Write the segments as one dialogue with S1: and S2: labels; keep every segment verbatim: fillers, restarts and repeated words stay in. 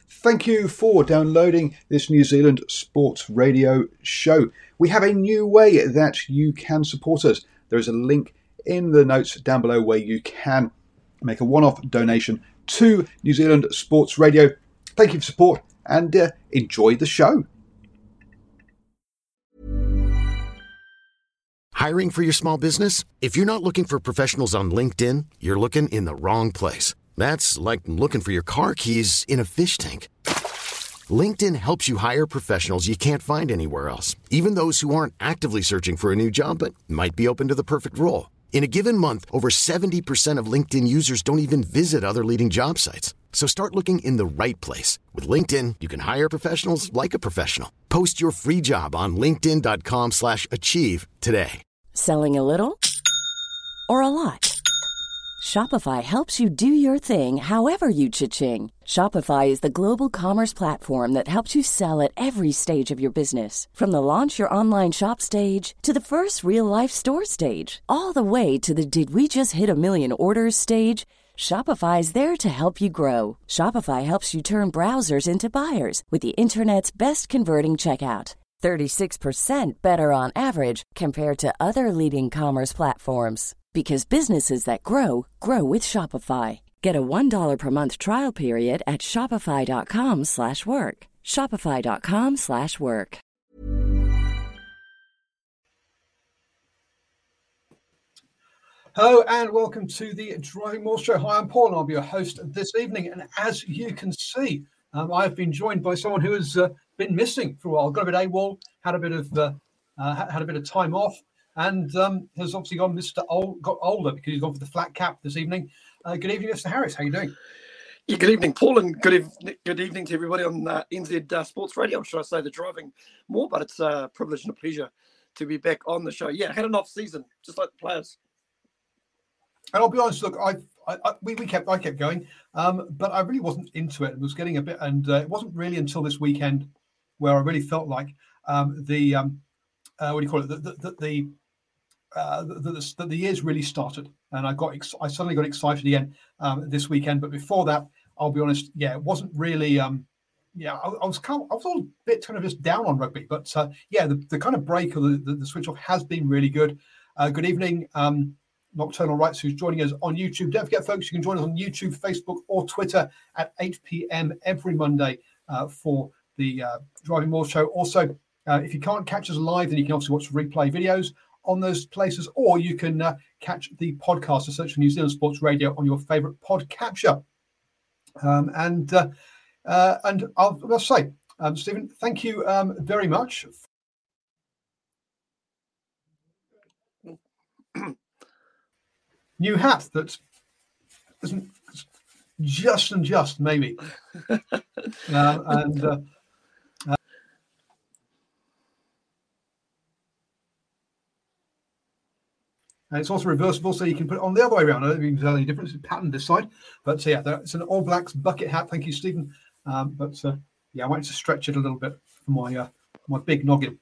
S1: Thank you for downloading this New Zealand Sports Radio show. We have a new way that you can support us. There is a link in the notes down below where you can make a one-off donation to New Zealand Sports Radio. Thank you for support and uh, enjoy the show.
S2: Hiring for your small business? If you're not looking for professionals on LinkedIn, you're looking in the wrong place. That's like looking for your car keys in a fish tank. LinkedIn helps you hire professionals you can't find anywhere else, even those who aren't actively searching for a new job but might be open to the perfect role. In a given month, over seventy percent of LinkedIn users don't even visit other leading job sites. So start looking in the right place. With LinkedIn, you can hire professionals like a professional. Post your free job on linkedin.com slash achieve today.
S3: Selling a little or a lot? Shopify helps you do your thing however you cha-ching. Shopify is the global commerce platform that helps you sell at every stage of your business. From the launch your online shop stage to the first real-life store stage, all the way to the did we just hit a million orders stage. Shopify is there to help you grow. Shopify helps you turn browsers into buyers with the internet's best converting checkout. thirty-six percent better on average compared to other leading commerce platforms. Because businesses that grow, grow with Shopify. Get a one dollar per month trial period at shopify.com slash work. Shopify.com slash work.
S4: Hello and welcome to the Driving More Show. Hi, I'm Paul and I'll be your host this evening. And as you can see, um, I've been joined by someone who has uh, been missing for a while. Got a bit AWOL, had a bit of uh, uh, had a bit of time off, and um, has obviously gone Mister Old, got older because he's gone for the flat cap this evening. Uh, good evening, Mister Harris. How are you doing?
S5: Yeah, good evening, Paul, and good evening, good evening to everybody on uh, N Z uh, Sports Radio. Should I say the Driving More? But it's a privilege and a pleasure to be back on the show. Yeah, had an off season, just like the players.
S4: And I'll be honest, look, I, I, I we, we kept I kept going, um, but I really wasn't into it. It was getting a bit, and uh, it wasn't really until this weekend where I really felt like um, the um, uh, what do you call it? The the the, the Uh, the, the, the year's really started, and I got ex- I suddenly got excited again um, this weekend. But before that, I'll be honest, yeah, it wasn't really. Um, yeah, I, I was kind of, I was a little bit kind of just down on rugby, but uh, yeah, the, the kind of break or the, the, the switch off has been really good. Uh, good evening, um, Nocturnal Rights, who's joining us on YouTube. Don't forget, folks, you can join us on YouTube, Facebook, or Twitter at eight p.m. every Monday uh, for the uh, Driving More Show. Also, uh, if you can't catch us live, then you can obviously watch replay videos on those places, or you can uh, catch the podcast to search for New Zealand Sports Radio on your favourite podcatcher. Um, and uh, uh, and I'll, I'll say, um, Stephen, thank you um, very much. New hat that isn't just and just, maybe. uh, and uh, And it's also reversible, so you can put it on the other way around. I don't think you can tell any difference. It's patterned this side. But so, yeah, it's an All Blacks bucket hat. Thank you, Stephen. Um, but uh, yeah, I wanted to stretch it a little bit for my uh, my big noggin.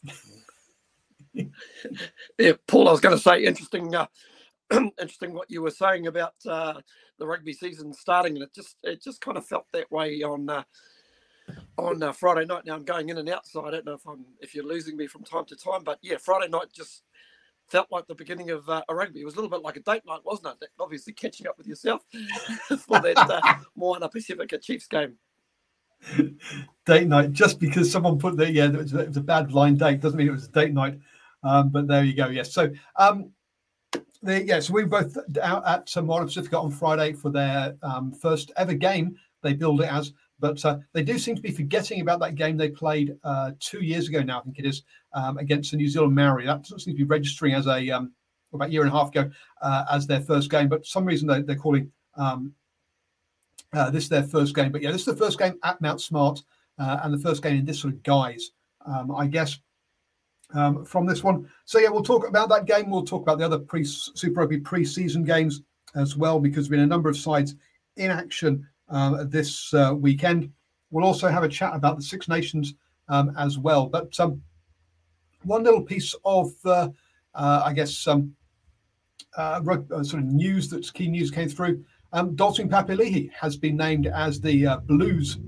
S5: Yeah, Paul, I was going to say, interesting, uh, interesting what you were saying about uh, the rugby season starting, and it just it just kind of felt that way on uh, on uh, Friday night. Now I'm going in and out, so I don't know if I'm if you're losing me from time to time, but yeah, Friday night just felt like the beginning of uh, a rugby. It was a little bit like a date night, wasn't it? Obviously catching up with yourself for that uh, Moana Pacifica Chiefs game.
S4: Date night, just because someone put the, yeah, it was, it was a bad blind date, doesn't mean it was a date night. Um, but there you go, yes. So, um, the, yeah, so we were both out at uh, Moana Pacifica on Friday for their um, first ever game, they billed it as. But uh, they do seem to be forgetting about that game they played uh, two years ago now, I think it is, um, against the New Zealand Maori. That doesn't seem to be registering as a, um, about a year and a half ago, uh, as their first game. But for some reason they, they're calling um, uh, this their first game. But yeah, this is the first game at Mount Smart uh, and the first game in this sort of guise, um, I guess, um, from this one. So yeah, we'll talk about that game. We'll talk about the other pre Super Rugby pre-season games as well, because there's been a number of sides in action Um, this uh, weekend. We'll also have a chat about the Six Nations um, as well. But um, one little piece of, uh, uh, I guess, um, uh, uh, sort of news that's key news came through. Um, Dalton Papali'i has been named as the uh, Blues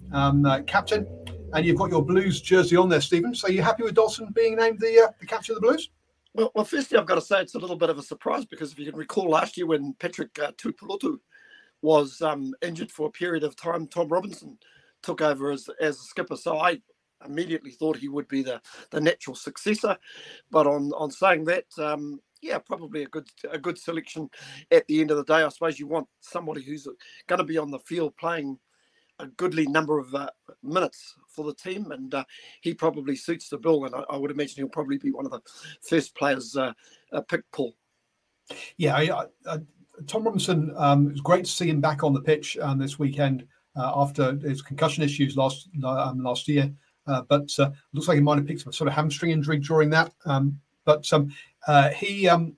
S4: um, uh, captain, and you've got your Blues jersey on there, Stephen. So, are you happy with Dawson being named the uh, the captain of the Blues?
S5: Well, well, firstly, I've got to say it's a little bit of a surprise because if you can recall last year when Patrick uh, Tuipulotu was um, injured for a period of time, Tom Robinson took over as as a skipper. So I immediately thought he would be the, the natural successor. But on on saying that, um, yeah, probably a good a good selection at the end of the day. I suppose you want somebody who's going to be on the field playing a goodly number of uh, minutes for the team, and uh, he probably suits the bill. And I, I would imagine he'll probably be one of the first players uh, uh, picked, Paul.
S4: Yeah, I, I, Tom Robinson, um, it was great to see him back on the pitch um, this weekend uh, after his concussion issues last um, last year. Uh, but uh, looks like he might have picked some sort of hamstring injury during that. Um, but um, uh, he, um,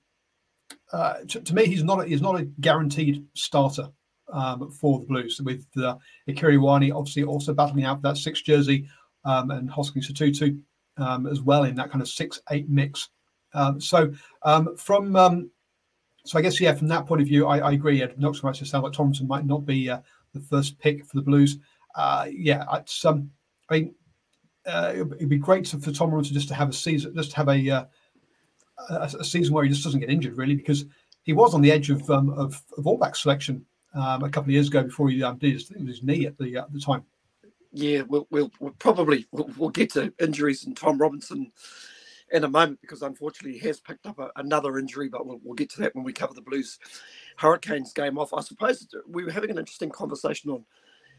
S4: uh, to, to me, he's not a, he's not a guaranteed starter um, for the Blues. With uh, Akira Ioane obviously also battling out that six jersey um, and Hoskins Sotutu um, as well in that kind of six eight mix. Um, so um, from um, So I guess, yeah, from that point of view, I, I agree. Ed Knox might sound like Thompson might not be uh, the first pick for the Blues. Uh, yeah, it's, um, I mean, uh, it'd be great to, for Tom Robinson just to have a season, just to have a, uh, a, a season where he just doesn't get injured, really, because he was on the edge of um, of, of All Black selection um, a couple of years ago before he um, did his, his knee at the uh, at the time.
S5: Yeah, we'll, we'll, we'll probably we'll, we'll get to injuries and Tom Robinson in a moment, because unfortunately he has picked up a, another injury, but we'll, we'll get to that when we cover the Blues Hurricanes game off. I suppose we were having an interesting conversation on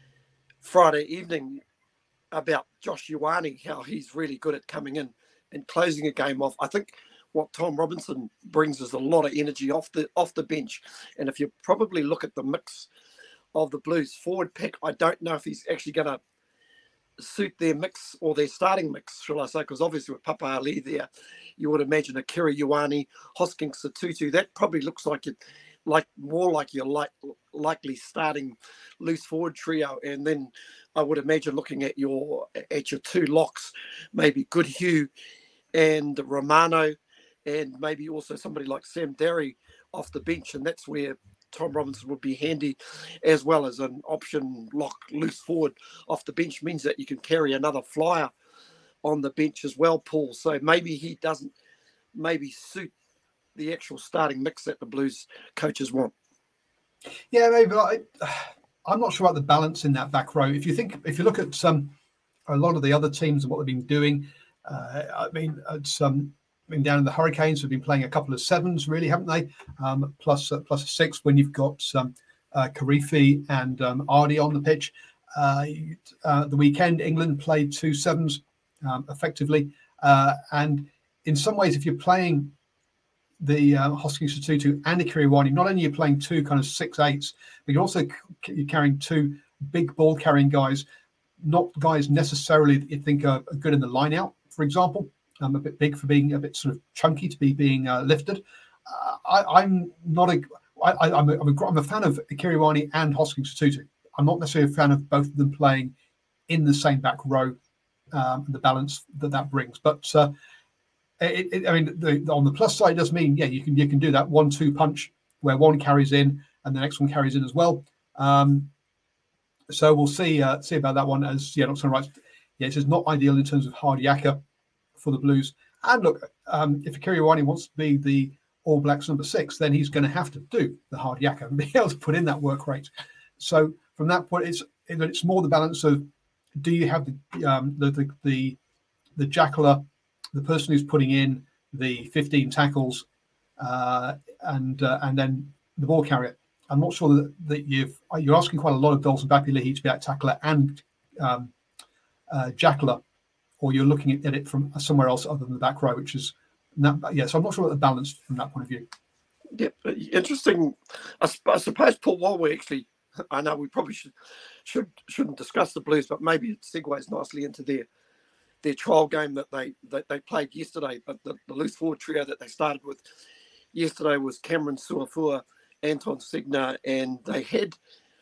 S5: Friday evening about Josh Ioane, how he's really good at coming in and closing a game off. I think what Tom Robinson brings is a lot of energy off the off the bench. And if you probably look at the mix of the Blues forward pack, I don't know if he's actually going to suit their mix or their starting mix, shall I say, because obviously with Papa Ali there, you would imagine Akira Ioane, Hoskins Sotutu, that probably looks like it, like more like your like, likely starting loose forward trio. And then I would imagine looking at your at your two locks, maybe Goodhue and Romano, and maybe also somebody like Sam Derry off the bench, and that's where Tom Robinson would be handy, as well as an option lock loose forward off the bench. Means that you can carry another flyer on the bench as well, Paul. So maybe he doesn't maybe suit the actual starting mix that the Blues coaches want.
S4: Yeah, maybe. I, I'm not sure about the balance in that back row. If you think, if you look at some a lot of the other teams and what they've been doing, uh, I mean, it's um. I mean, down in the Hurricanes, have been playing a couple of sevens, really, haven't they? Um, plus, uh, plus a six when you've got um, uh, Karifi and um, Ardi on the pitch. Uh, uh, the weekend, England played two sevens um, effectively. Uh, and in some ways, if you're playing the uh, Hoskins Sotutu and Akira Ioane, not only are you playing two kind of six eights, but you're also you're carrying two big ball carrying guys, not guys necessarily that you think are, are good in the line out, for example. Um, a bit big for being a bit sort of chunky to be being uh, lifted. Uh, I, I'm not a, I, I'm, a, I'm, a, I'm a fan of Akira Ioane and Hoskins Sotutu. I'm not necessarily a fan of both of them playing in the same back row um, and the balance that that brings. But uh, it, it, I mean, the, on the plus side, it does mean, yeah, you can you can do that one-two punch where one carries in and the next one carries in as well. Um, so we'll see uh, see about that one. As yeah, Doctor writes, yeah, it's just not ideal in terms of hard yakka for the Blues. And look, um, if Akira Ioane wants to be the All Blacks number six, then he's going to have to do the hard yakka and be able to put in that work rate. So from that point, it's it's more the balance of, do you have the um, the, the the the jackler, the person who's putting in the fifteen tackles, uh, and uh, and then the ball carrier. I'm not sure that, that you've you're asking quite a lot of Dalton Bappi-Leahy to be that tackler and um, uh, jackler, or you're looking at it from somewhere else other than the back row, which is that, yeah. So I'm not sure about the balance from that point of view.
S5: Yeah, interesting. I, I suppose, Paul, while we actually, I know we probably should should shouldn't discuss the Blues, but maybe it segues nicely into their their trial game that they that they played yesterday. But the, the loose forward trio that they started with yesterday was Cameron Suafua, Anton Segner, and they had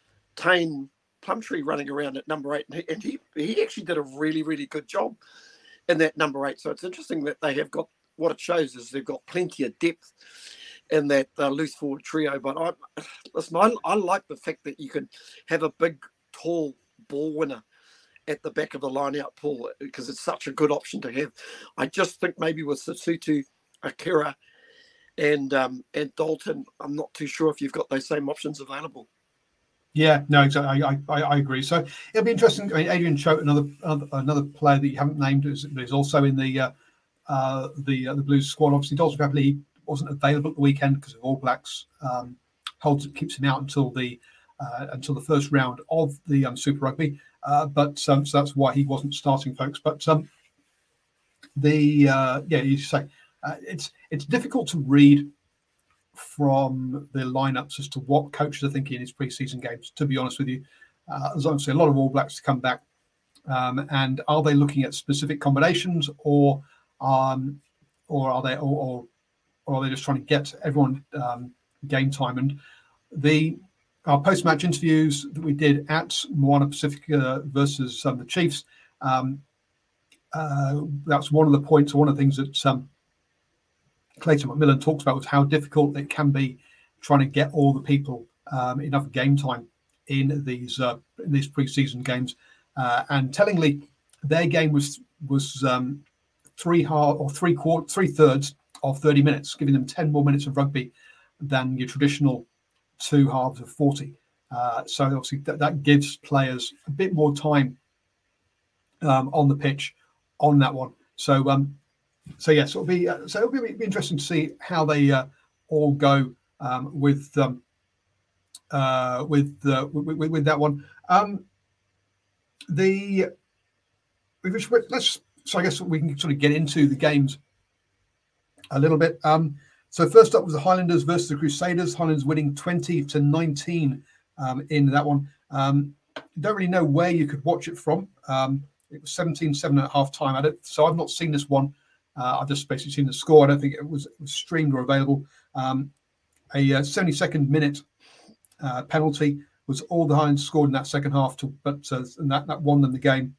S5: Tane Plumtree running around at number eight, and he, he actually did a really, really good job in that number eight. So it's interesting that they have got, what it shows is they've got plenty of depth in that uh, loose forward trio. But I, listen, I, I like the fact that you can have a big, tall ball winner at the back of the line out, Paul, because it's such a good option to have. I just think maybe with Sasutu, Akira, and um, and Dalton, I'm not too sure if you've got those same options available.
S4: Yeah, no, exactly. I, I, I agree. So it'll be interesting. I mean, Adrian Choate, another another, another player that you haven't named, is, is also in the uh, uh, the uh, the Blues squad. Obviously, Dalton Capley wasn't available at the weekend because of All Blacks. Um, holds keeps him out until the uh, until the first round of the um, Super Rugby. Uh, but um, so that's why he wasn't starting, folks. But um, the uh, yeah, you say uh, it's it's difficult to read from the lineups as to what coaches are thinking in his preseason games. To be honest with you, uh, there's obviously a lot of All Blacks to come back, um, and are they looking at specific combinations, or um, or are they or, or or are they just trying to get everyone um, game time? And the our post-match interviews that we did at Moana Pacifica versus um, the Chiefs, um, uh, that's one of the points, or one of the things that um, Clayton McMillan talks about, was how difficult it can be trying to get all the people um, enough game time in these uh, in these preseason games. Uh, and tellingly, their game was was um, three half or three quarter, three thirds of thirty minutes, giving them ten more minutes of rugby than your traditional two halves of forty. Uh, so obviously that, that gives players a bit more time um, on the pitch on that one. So um, so yes, it'll be uh, so it'll be, be interesting to see how they uh, all go um, with um, uh, with, uh, with, with with that one. Um, the let's so I guess we can sort of get into the games a little bit. Um, so first up was the Highlanders versus the Crusaders. Highlanders winning twenty to nineteen um, in that one. Um, don't really know where you could watch it from. Um, it was seventeen seven at half time. I don't, so I've not seen this one. Uh, I've just basically seen the score. I don't think it was, it was streamed or available. Um, a uh, seventy-second minute uh, penalty was all the Highlanders scored in that second half, to, but uh, and that, that won them the game.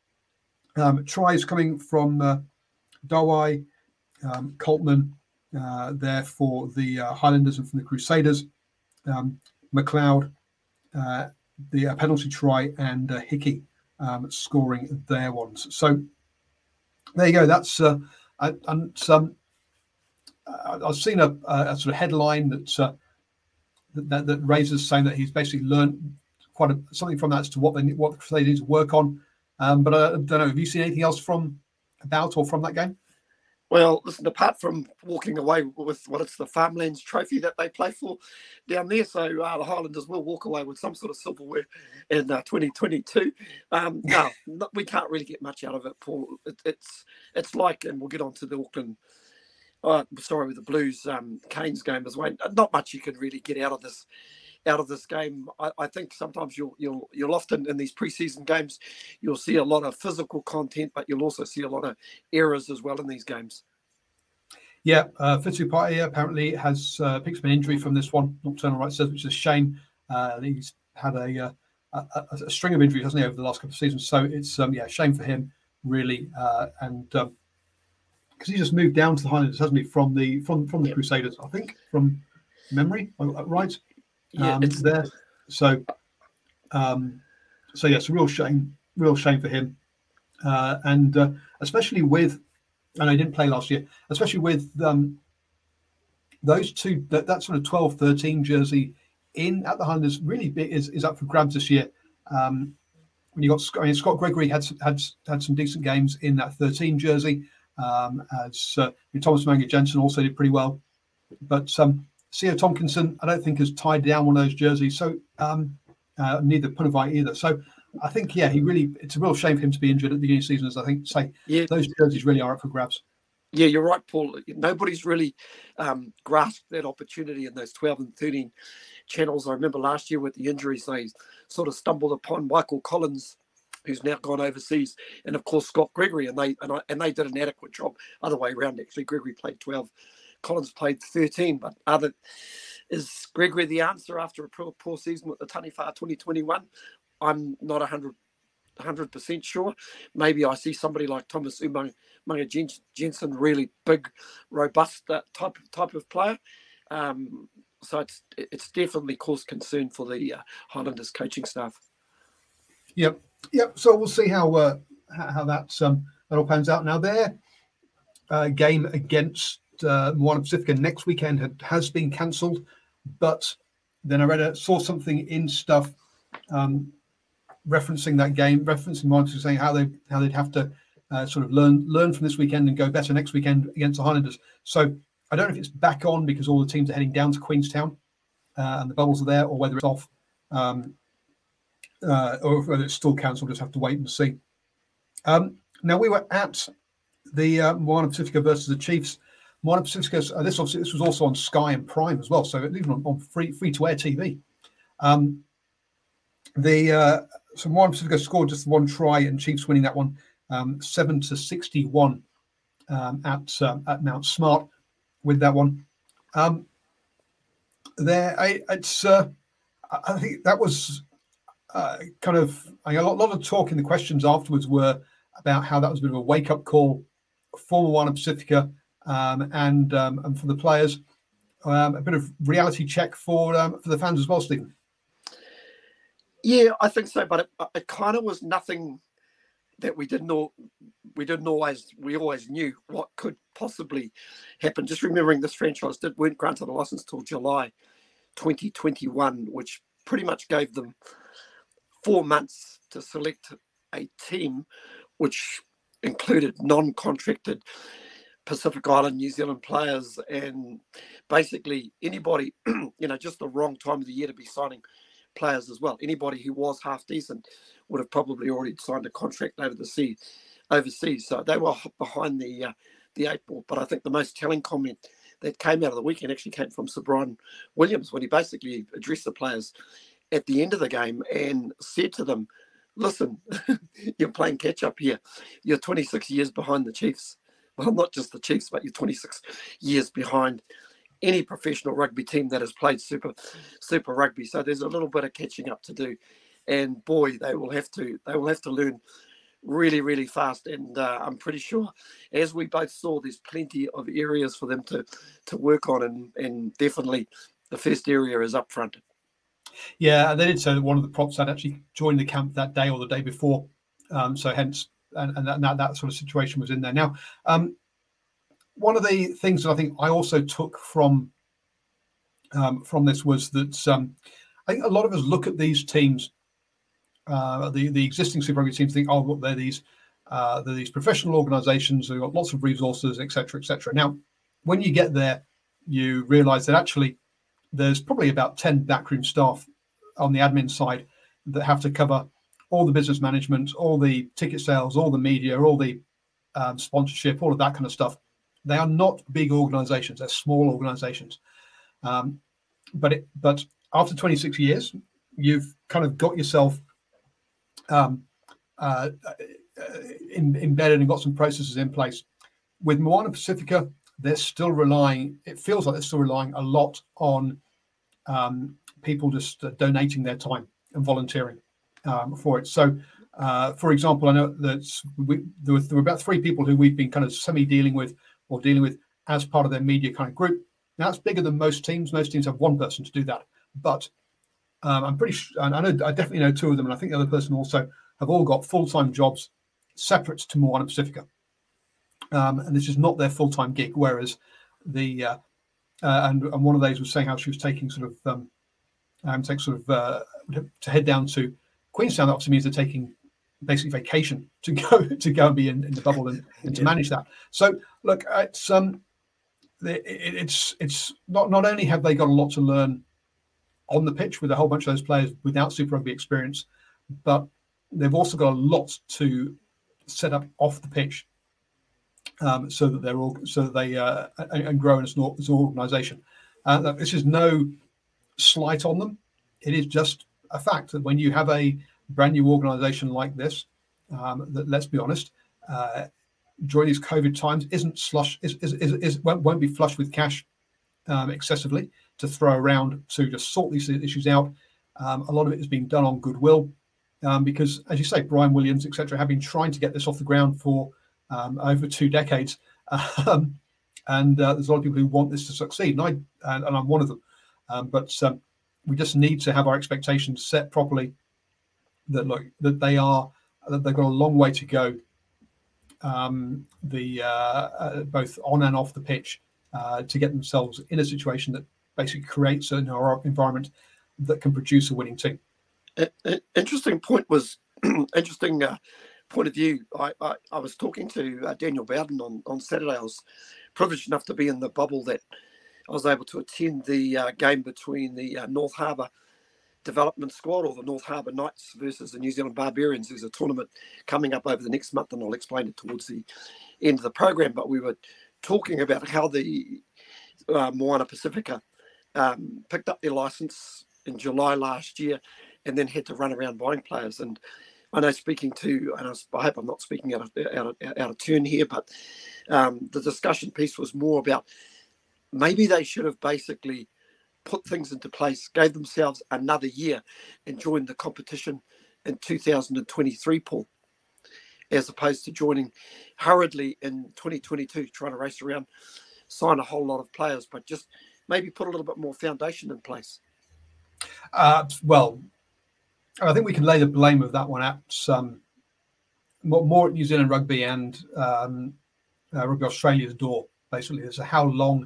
S4: Um, tries coming from uh, Dawai, um, Coltman uh, there for the uh, Highlanders, and from the Crusaders, um, McLeod, uh, the uh, penalty try, and uh, Hickey um, scoring their ones. So there you go. That's uh, and um, I've seen a, a sort of headline that, uh, that that raises saying that he's basically learned quite a, something from that as to what they what the Crusaders need to work on. Um, but I don't know. Have you seen anything else from about or from that game?
S5: Well, listen, apart from walking away with what it's the Farmlands Trophy that they play for down there, so uh, the Highlanders will walk away with some sort of silverware in uh, twenty twenty-two. Um, no, no, we can't really get much out of it, Paul. It, it's it's like, and we'll get on to the Auckland, uh, sorry, with the Blues um, Canes game as well. Not much you can really get out of this. Out of this game, I, I think sometimes you'll you'll you'll often in these preseason games you'll see a lot of physical content, but you'll also see a lot of errors as well in these games.
S4: Yeah, uh, Fitu Paia apparently has uh, picked up an injury from this one. Nocturnal Right says, which is a shame. Uh, he's had a, uh, a a string of injuries, hasn't he, over the last couple of seasons? So it's um, yeah, a shame for him, really, uh, and because um, he just moved down to the Highlanders, hasn't he, from the from from the yep. Crusaders, I think, from memory, right?
S5: Yeah,
S4: um, it's there. So, um, so yes, yeah, a real shame, real shame for him, uh, and uh, especially with, and I didn't play last year, especially with um, those two, that, that sort of twelve thirteen jersey in at the Highlanders really big, is is up for grabs this year. Um, when you got, I mean, Scott Gregory had had had some decent games in that thirteen jersey, um, as uh, Thomas Manga Jensen also did pretty well, but um. Sio Tompkinson, I don't think, has tied down one of those jerseys. So um, uh, neither Punavai either. So I think, yeah, he really, it's a real shame for him to be injured at the beginning of the season, as I think say yeah. those jerseys really are up for grabs.
S5: Yeah, you're right, Paul. Nobody's really um, grasped that opportunity in those twelve and thirteen channels. I remember last year with the injuries, they sort of stumbled upon Michael Collins, who's now gone overseas, and of course Scott Gregory, and they and, I, and they did an adequate job. Other way around, actually, Gregory played twelve. Collins played thirteen, but other is Gregory the answer after a poor, poor season with the Taniwha twenty twenty-one? I'm not one hundred percent sure. Maybe I see somebody like Thomas Umaga Jensen, really big, robust uh, type of type of player. Um, so it's it's definitely caused concern for the uh, Highlanders coaching staff.
S4: Yep, Yep. So we'll see how uh, how that um, that all pans out. Now their uh, game against uh, Moana Pacifica next weekend had, has been cancelled, but then I read a, saw something in stuff um, referencing that game, referencing Moana Pacifica, saying how they how they'd have to uh, sort of learn learn from this weekend and go better next weekend against the Highlanders. So I don't know if it's back on because all the teams are heading down to Queenstown uh, and the bubbles are there, or whether it's off. Um, Uh, or whether it's still cancelled, just have to wait and see. Um, now we were at the uh, Moana Pacifica versus the Chiefs. Moana Pacifica. Uh, this obviously this was also on Sky and Prime as well, so even on, on free free to air T V. Um, the uh, so Moana Pacifica scored just one try, and Chiefs winning that one um, seven to sixty one um, at uh, at Mount Smart with that one. Um, there, I, it's uh, I think that was. Uh, kind of I mean, a lot, lot of talk in the questions afterwards were about how that was a bit of a wake-up call for Moana Pacifica um, and um, and for the players, um, a bit of reality check for um, for the fans as well, Stephen.
S5: Yeah, I think so, but it, it kind of was nothing that we didn't know. We didn't always we always knew what could possibly happen. Just remembering this franchise did weren't granted a license till July twenty twenty-one, which pretty much gave them four months to select a team, which included non-contracted Pacific Island, New Zealand players, and basically anybody, you know, just the wrong time of the year to be signing players as well. Anybody who was half decent would have probably already signed a contract over the sea, overseas. So they were behind the uh, the eight ball. But I think the most telling comment that came out of the weekend actually came from Sir Brian Williams when he basically addressed the players at the end of the game and said to them, listen, you're playing catch up here. You're twenty-six years behind the Chiefs. Well, not just the Chiefs, but you're twenty-six years behind any professional rugby team that has played super super rugby. So there's a little bit of catching up to do. And boy, they will have to they will have to learn really, really fast. And uh, I'm pretty sure, as we both saw, there's plenty of areas for them to to work on, and, and definitely the first area is up front.
S4: Yeah, and they did say that one of the props had actually joined the camp that day or the day before. Um, so hence, and, and that, that sort of situation was in there. Now, um, one of the things that I think I also took from um, from this was that um, I think a lot of us look at these teams, uh, the the existing Super Rugby teams, think, oh, look, they're these uh, they're these professional organisations. They've got lots of resources, et cetera, et cetera. Now, when you get there, you realise that actually there's probably about ten backroom staff on the admin side that have to cover all the business management, all the ticket sales, all the media, all the um, sponsorship, all of that kind of stuff. They are not big organizations. They're small organizations. Um, but it, but after twenty-six years, you've kind of got yourself um, uh, in, embedded and got some processes in place. With Moana Pacifica, they're still relying, it feels like they're still relying a lot on um, people just uh, donating their time and volunteering um, for it. So, uh, for example, I know that we, there, were, there were about three people who we've been kind of semi-dealing with or dealing with as part of their media kind of group. Now, that's bigger than most teams. Most teams have one person to do that. But um, I'm pretty sure, and I know, I definitely know two of them, and I think the other person also have all got full-time jobs separate to Moana Pacifica. Um, and this is not their full-time gig, whereas the uh, uh, and, and one of those was saying how she was taking sort of um, um take sort of uh, to head down to Queenstown. That obviously means they're taking basically vacation to go to go and be in, in the bubble and, and to manage that. So look, it's um it, it's it's not not only have they got a lot to learn on the pitch with a whole bunch of those players without Super Rugby experience, but they've also got a lot to set up off the pitch. Um, so that they're all, so that they uh, and, and grow as an, as an organisation. Uh, this is no slight on them. It is just a fact that when you have a brand new organisation like this, um, that let's be honest, uh, during these COVID times, isn't slush is is, is, is won't, won't be flush with cash um, excessively to throw around to just sort these issues out. Um, a lot of it has been done on goodwill, um, because, as you say, Brian Williams, et cetera, have been trying to get this off the ground for Um, over two decades, um, and uh, there's a lot of people who want this to succeed, and I and, and I'm one of them. Um, but um, we just need to have our expectations set properly that look that they are that they've got a long way to go. Um, the uh, uh, both on and off the pitch uh, to get themselves in a situation that basically creates an environment that can produce a winning team.
S5: Interesting point was interesting uh, point of view. I, I, I was talking to uh, Daniel Bowden on, on Saturday. I was privileged enough to be in the bubble that I was able to attend the uh, game between the uh, North Harbour Development Squad, or the North Harbour Knights, versus the New Zealand Barbarians. There's a tournament coming up over the next month, and I'll explain it towards the end of the program. But we were talking about how the uh, Moana Pacifica um, picked up their license in July last year, and then had to run around buying players. And I know, speaking to, and I hope I'm not speaking out of out of, out of turn here, but um, the discussion piece was more about maybe they should have basically put things into place, gave themselves another year, and joined the competition in two thousand twenty-three, Paul, as opposed to joining hurriedly in twenty twenty-two, trying to race around, sign a whole lot of players, but just maybe put a little bit more foundation in place.
S4: Uh, well, I think we can lay the blame of that one at um, more, more at New Zealand Rugby and um, uh, Rugby Australia's door, basically, as to how long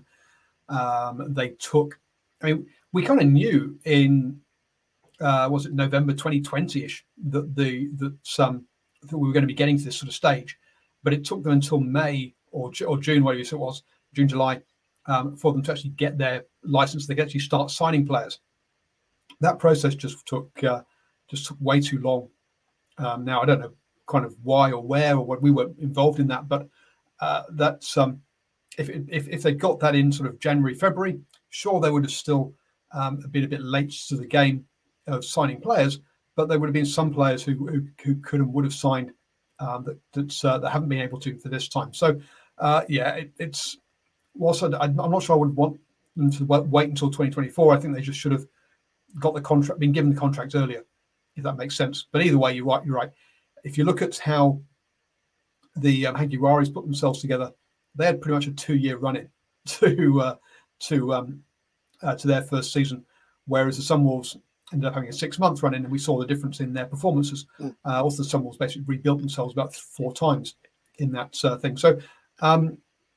S4: um, they took. I mean, we kind of knew in uh, was it November twenty twenty-ish that the that um, that we were going to be getting to this sort of stage, but it took them until May or or June, whatever it was, June, July, um, for them to actually get their license. They could actually start signing players. That process just took uh, just took way too long. Um, now I don't know kind of why or where or what we were involved in that, but uh, that's um, if if if they got that in sort of January, February. Sure, they would have still um, been a bit late to the game of signing players, but there would have been some players who who, who could and would have signed um, that that's, uh, that haven't been able to for this time. So, uh, yeah, it, it's also I'm not sure I would want them to wait until twenty twenty-four. I think they just should have got the contract, been given the contract earlier, if that makes sense. But either way, you're right. You're right. If you look at how the um, Hankey Raris put themselves together, they had pretty much a two-year run-in to. Uh, to um, uh, to their first season, whereas the Sunwolves ended up having a six-month run in, and we saw the difference in their performances. Mm. Uh, also, the Sunwolves basically rebuilt themselves about four times in that uh, thing. So, um,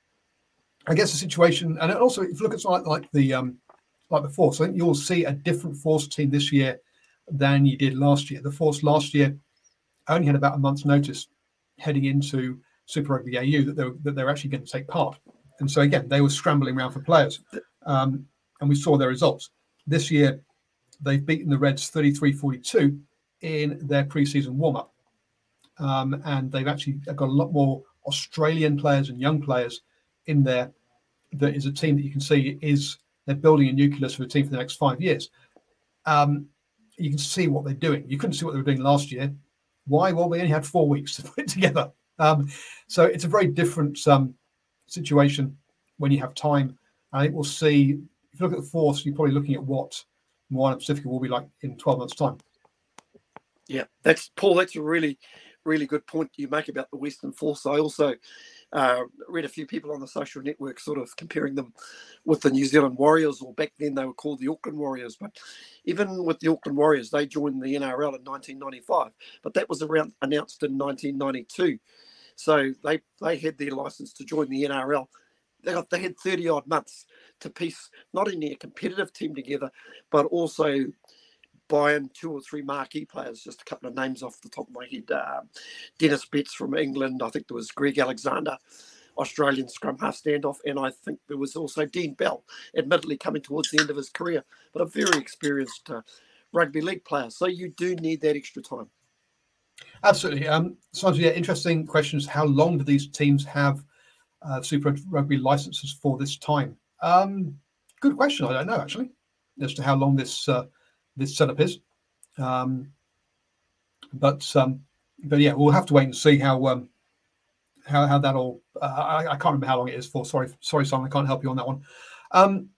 S4: I guess the situation, and also if you look at something like, like the um, like the Force, I think you'll see a different Force team this year than you did last year. The Force last year only had about a month's notice heading into Super Rugby A U that they were, that they were actually going to take part. And so, again, they were scrambling around for players. Um, and we saw their results. This year, they've beaten the Reds thirty-three forty-two in their pre-season warm-up. Um, and they've actually got a lot more Australian players and young players in there. That is a team that you can see is they're building a nucleus for the team for the next five years. Um, you can see what they're doing. You couldn't see what they were doing last year. Why? Well, they only had four weeks to put it together. Um, so it's a very different um, situation when you have time. I think we'll see, if you look at the Force, you're probably looking at what Moana Pacifica will be like in twelve months' time.
S5: Yeah, that's Paul, that's a really, really good point you make about the Western Force. I also uh, read a few people on the social network sort of comparing them with the New Zealand Warriors, or back then they were called the Auckland Warriors. But even with the Auckland Warriors, they joined the N R L in nineteen ninety-five, but that was around announced in nineteen ninety-two. So they, they had their license to join the N R L. They got they had thirty odd months to piece not only a competitive team together, but also buying two or three marquee players. Just a couple of names off the top of my head: uh, Dennis Betts from England. I think there was Greg Alexander, Australian scrum half standoff, and I think there was also Dean Bell, admittedly coming towards the end of his career, but a very experienced uh, rugby league player. So you do need that extra time.
S4: Absolutely. Um, so yeah, interesting questions. How long do these teams have uh, Super Rugby licenses for this time? Um, good question. I don't know actually as to how long this uh, this setup is. Um, but um, but yeah, we'll have to wait and see how um, how how that all. Uh, I, I can't remember how long it is for. Sorry, sorry, Simon, I can't help you on that one. Um,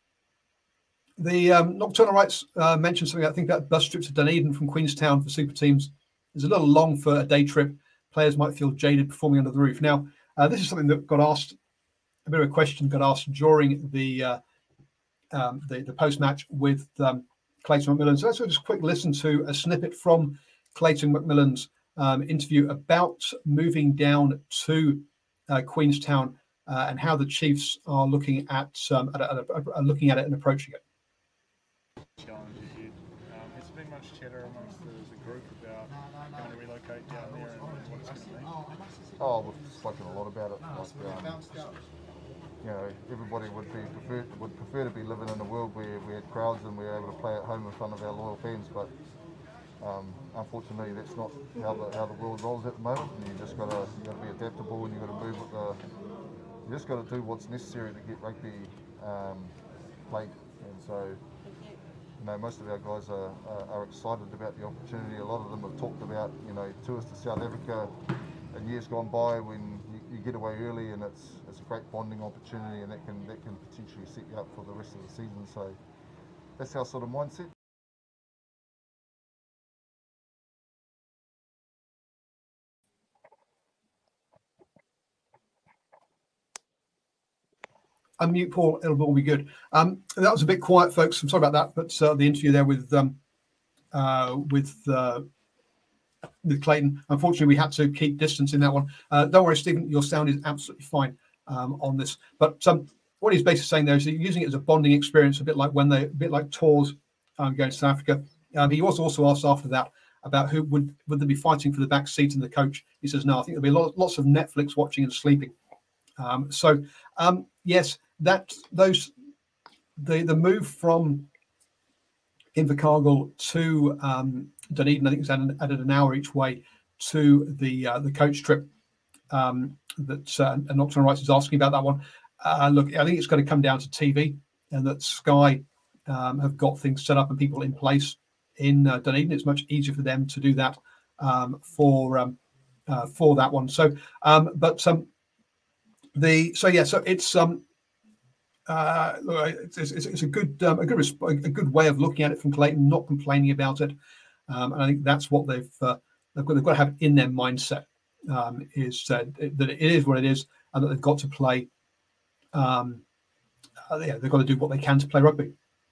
S4: the um, Nocturnal Rights uh, mentioned something. I think that bus trip to Dunedin from Queenstown for super teams is a little long for a day trip. Players might feel jaded performing under the roof. Now, uh, this is something that got asked, a bit of a question got asked during the uh, um, the, the post-match with um, Clayton McMillan. So let's just quick listen to a snippet from Clayton McMillan's um, interview about moving down to uh, Queenstown uh, and how the Chiefs are looking at, um, at, at, at, at looking at it and approaching it.
S6: Challenge ahead. Um, has there been much chatter amongst the, the group about going to relocate down there and what it's going to mean?
S7: Oh, we've spoken a lot about it. Like, um, you know, everybody would be prefer would prefer to be living in a world where we had crowds and we were able to play at home in front of our loyal fans, but um, unfortunately that's not how the how the world rolls at the moment. And you just gotta you gotta be adaptable and you gotta move with the. You just gotta do what's necessary to get rugby um, played, and so. You know, most of our guys are, are, are excited about the opportunity. A lot of them have talked about, you know, tours to South Africa in years gone by when you, you get away early, and it's it's a great bonding opportunity, and that can that can potentially set you up for the rest of the season. So that's our sort of mindset.
S4: Unmute Paul, it'll all be good. Um, that was a bit quiet, folks. I'm sorry about that, but uh, the interview there with um, uh, with uh, with Clayton. Unfortunately, we had to keep distance in that one. Uh, don't worry, Stephen, your sound is absolutely fine um, on this. But um, what he's basically saying there is he's using it as a bonding experience, a bit like when they, a bit like tours um, going to South Africa. Um, he was also asked after that about who would would they be fighting for the back seat and the coach. He says, no, I think there'll be lots, lots of Netflix watching and sleeping. Um, so um, yes. That those the the move from Invercargill to um, Dunedin, I think it's added, added an hour each way to the uh, the coach trip. Um, that uh, and Nocturnal Rights is asking about that one. Uh, look, I think it's going to come down to T V, and that Sky um, have got things set up and people in place in uh, Dunedin. It's much easier for them to do that um, for um, uh, for that one. So, um, but um, the so yeah, so it's um. Uh, it's, it's, it's a good, um, a good, a good way of looking at it from Clayton, not complaining about it, um, and I think that's what they've uh, they've, got, they've got to have in their mindset um, is uh, that it is what it is, and that they've got to play. Um, uh, yeah, they've got to do what they can to play rugby.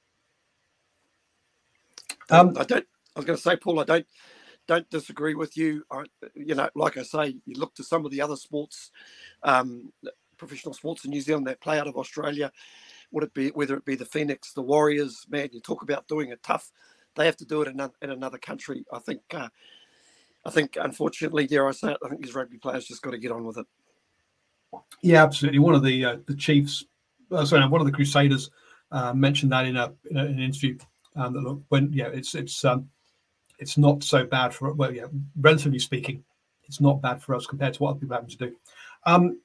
S5: Um, I don't. I was going to say, Paul, I don't don't disagree with you. I, you know, like I say, you look to some of the other sports. Um, professional sports in New Zealand that play out of Australia, would it be whether it be the Phoenix, the Warriors, man, you talk about doing it tough, they have to do it in, a, in another country. I think uh, I think unfortunately, dare I say it, I think these rugby players just got to get on with it.
S4: Yeah, absolutely. One of the uh, the Chiefs, uh, sorry, one of the Crusaders uh, mentioned that in, a, in, a, in an interview. Um, that look, when yeah, it's it's um, it's not so bad for well, yeah, relatively speaking, it's not bad for us compared to what other people are having to do. Um,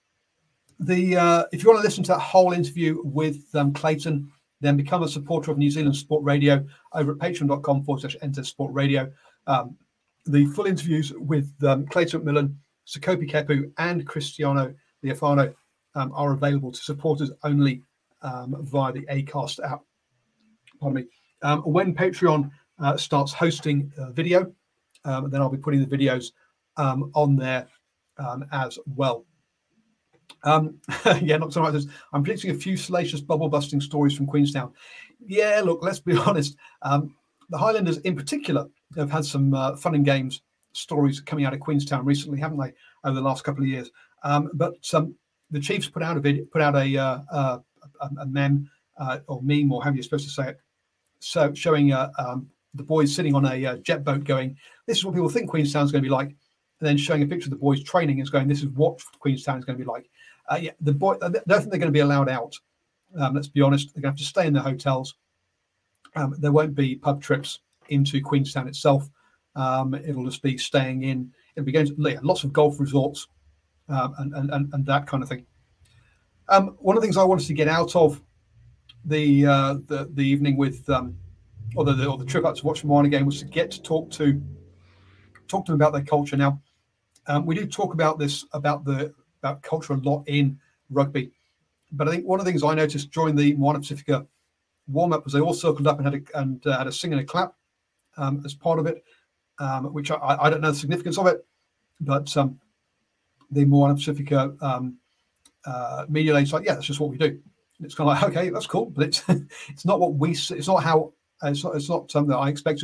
S4: The uh, if you want to listen to that whole interview with um, Clayton, then become a supporter of New Zealand Sport Radio over at patreon.com forward slash enter sport radio. Um, the full interviews with um, Clayton McMillan, Sekope Kepu, and Cristiano Leofano um, are available to supporters only um, via the Acast app. Pardon me. Um, when Patreon uh, starts hosting uh, video, um, then I'll be putting the videos um, on there um, as well. Um, yeah, not so much. I'm predicting a few salacious bubble-busting stories from Queenstown. Yeah, look, let's be honest. Um, the Highlanders, in particular, have had some uh, fun and games stories coming out of Queenstown recently, haven't they, over the last couple of years? Um, but um, the Chiefs put out a video, put out a uh, uh, a, a meme uh, or meme, or however you're supposed to say it, so showing uh, um, the boys sitting on a uh, jet boat, going, "This is what people think Queenstown's going to be like," and then showing a picture of the boys training and going, "This is what Queenstown is going to be like." Uh, yeah, the boy, I don't think they're going to be allowed out. Um, let's be honest; they're going to have to stay in their hotels. Um, there won't be pub trips into Queenstown itself. Um, it'll just be staying in. It'll be going to yeah, lots of golf resorts um, and, and and that kind of thing. Um, one of the things I wanted to get out of the uh, the, the evening with, um, or the or the trip up to watch the Moana game was to get to talk to talk to them about their culture. Now, um, we do talk about this about the about culture a lot in rugby, but I think one of the things I noticed during the Moana Pacifica warm up was they all circled up and had a, and uh, had a sing and a clap um, as part of it, um, which I, I don't know the significance of it, but um, the Moana Pacifica um, uh, media lady's like, yeah, that's just what we do. And it's kind of like, okay, that's cool, but it's it's not what we. It's not how. It's not. It's not something that I expected.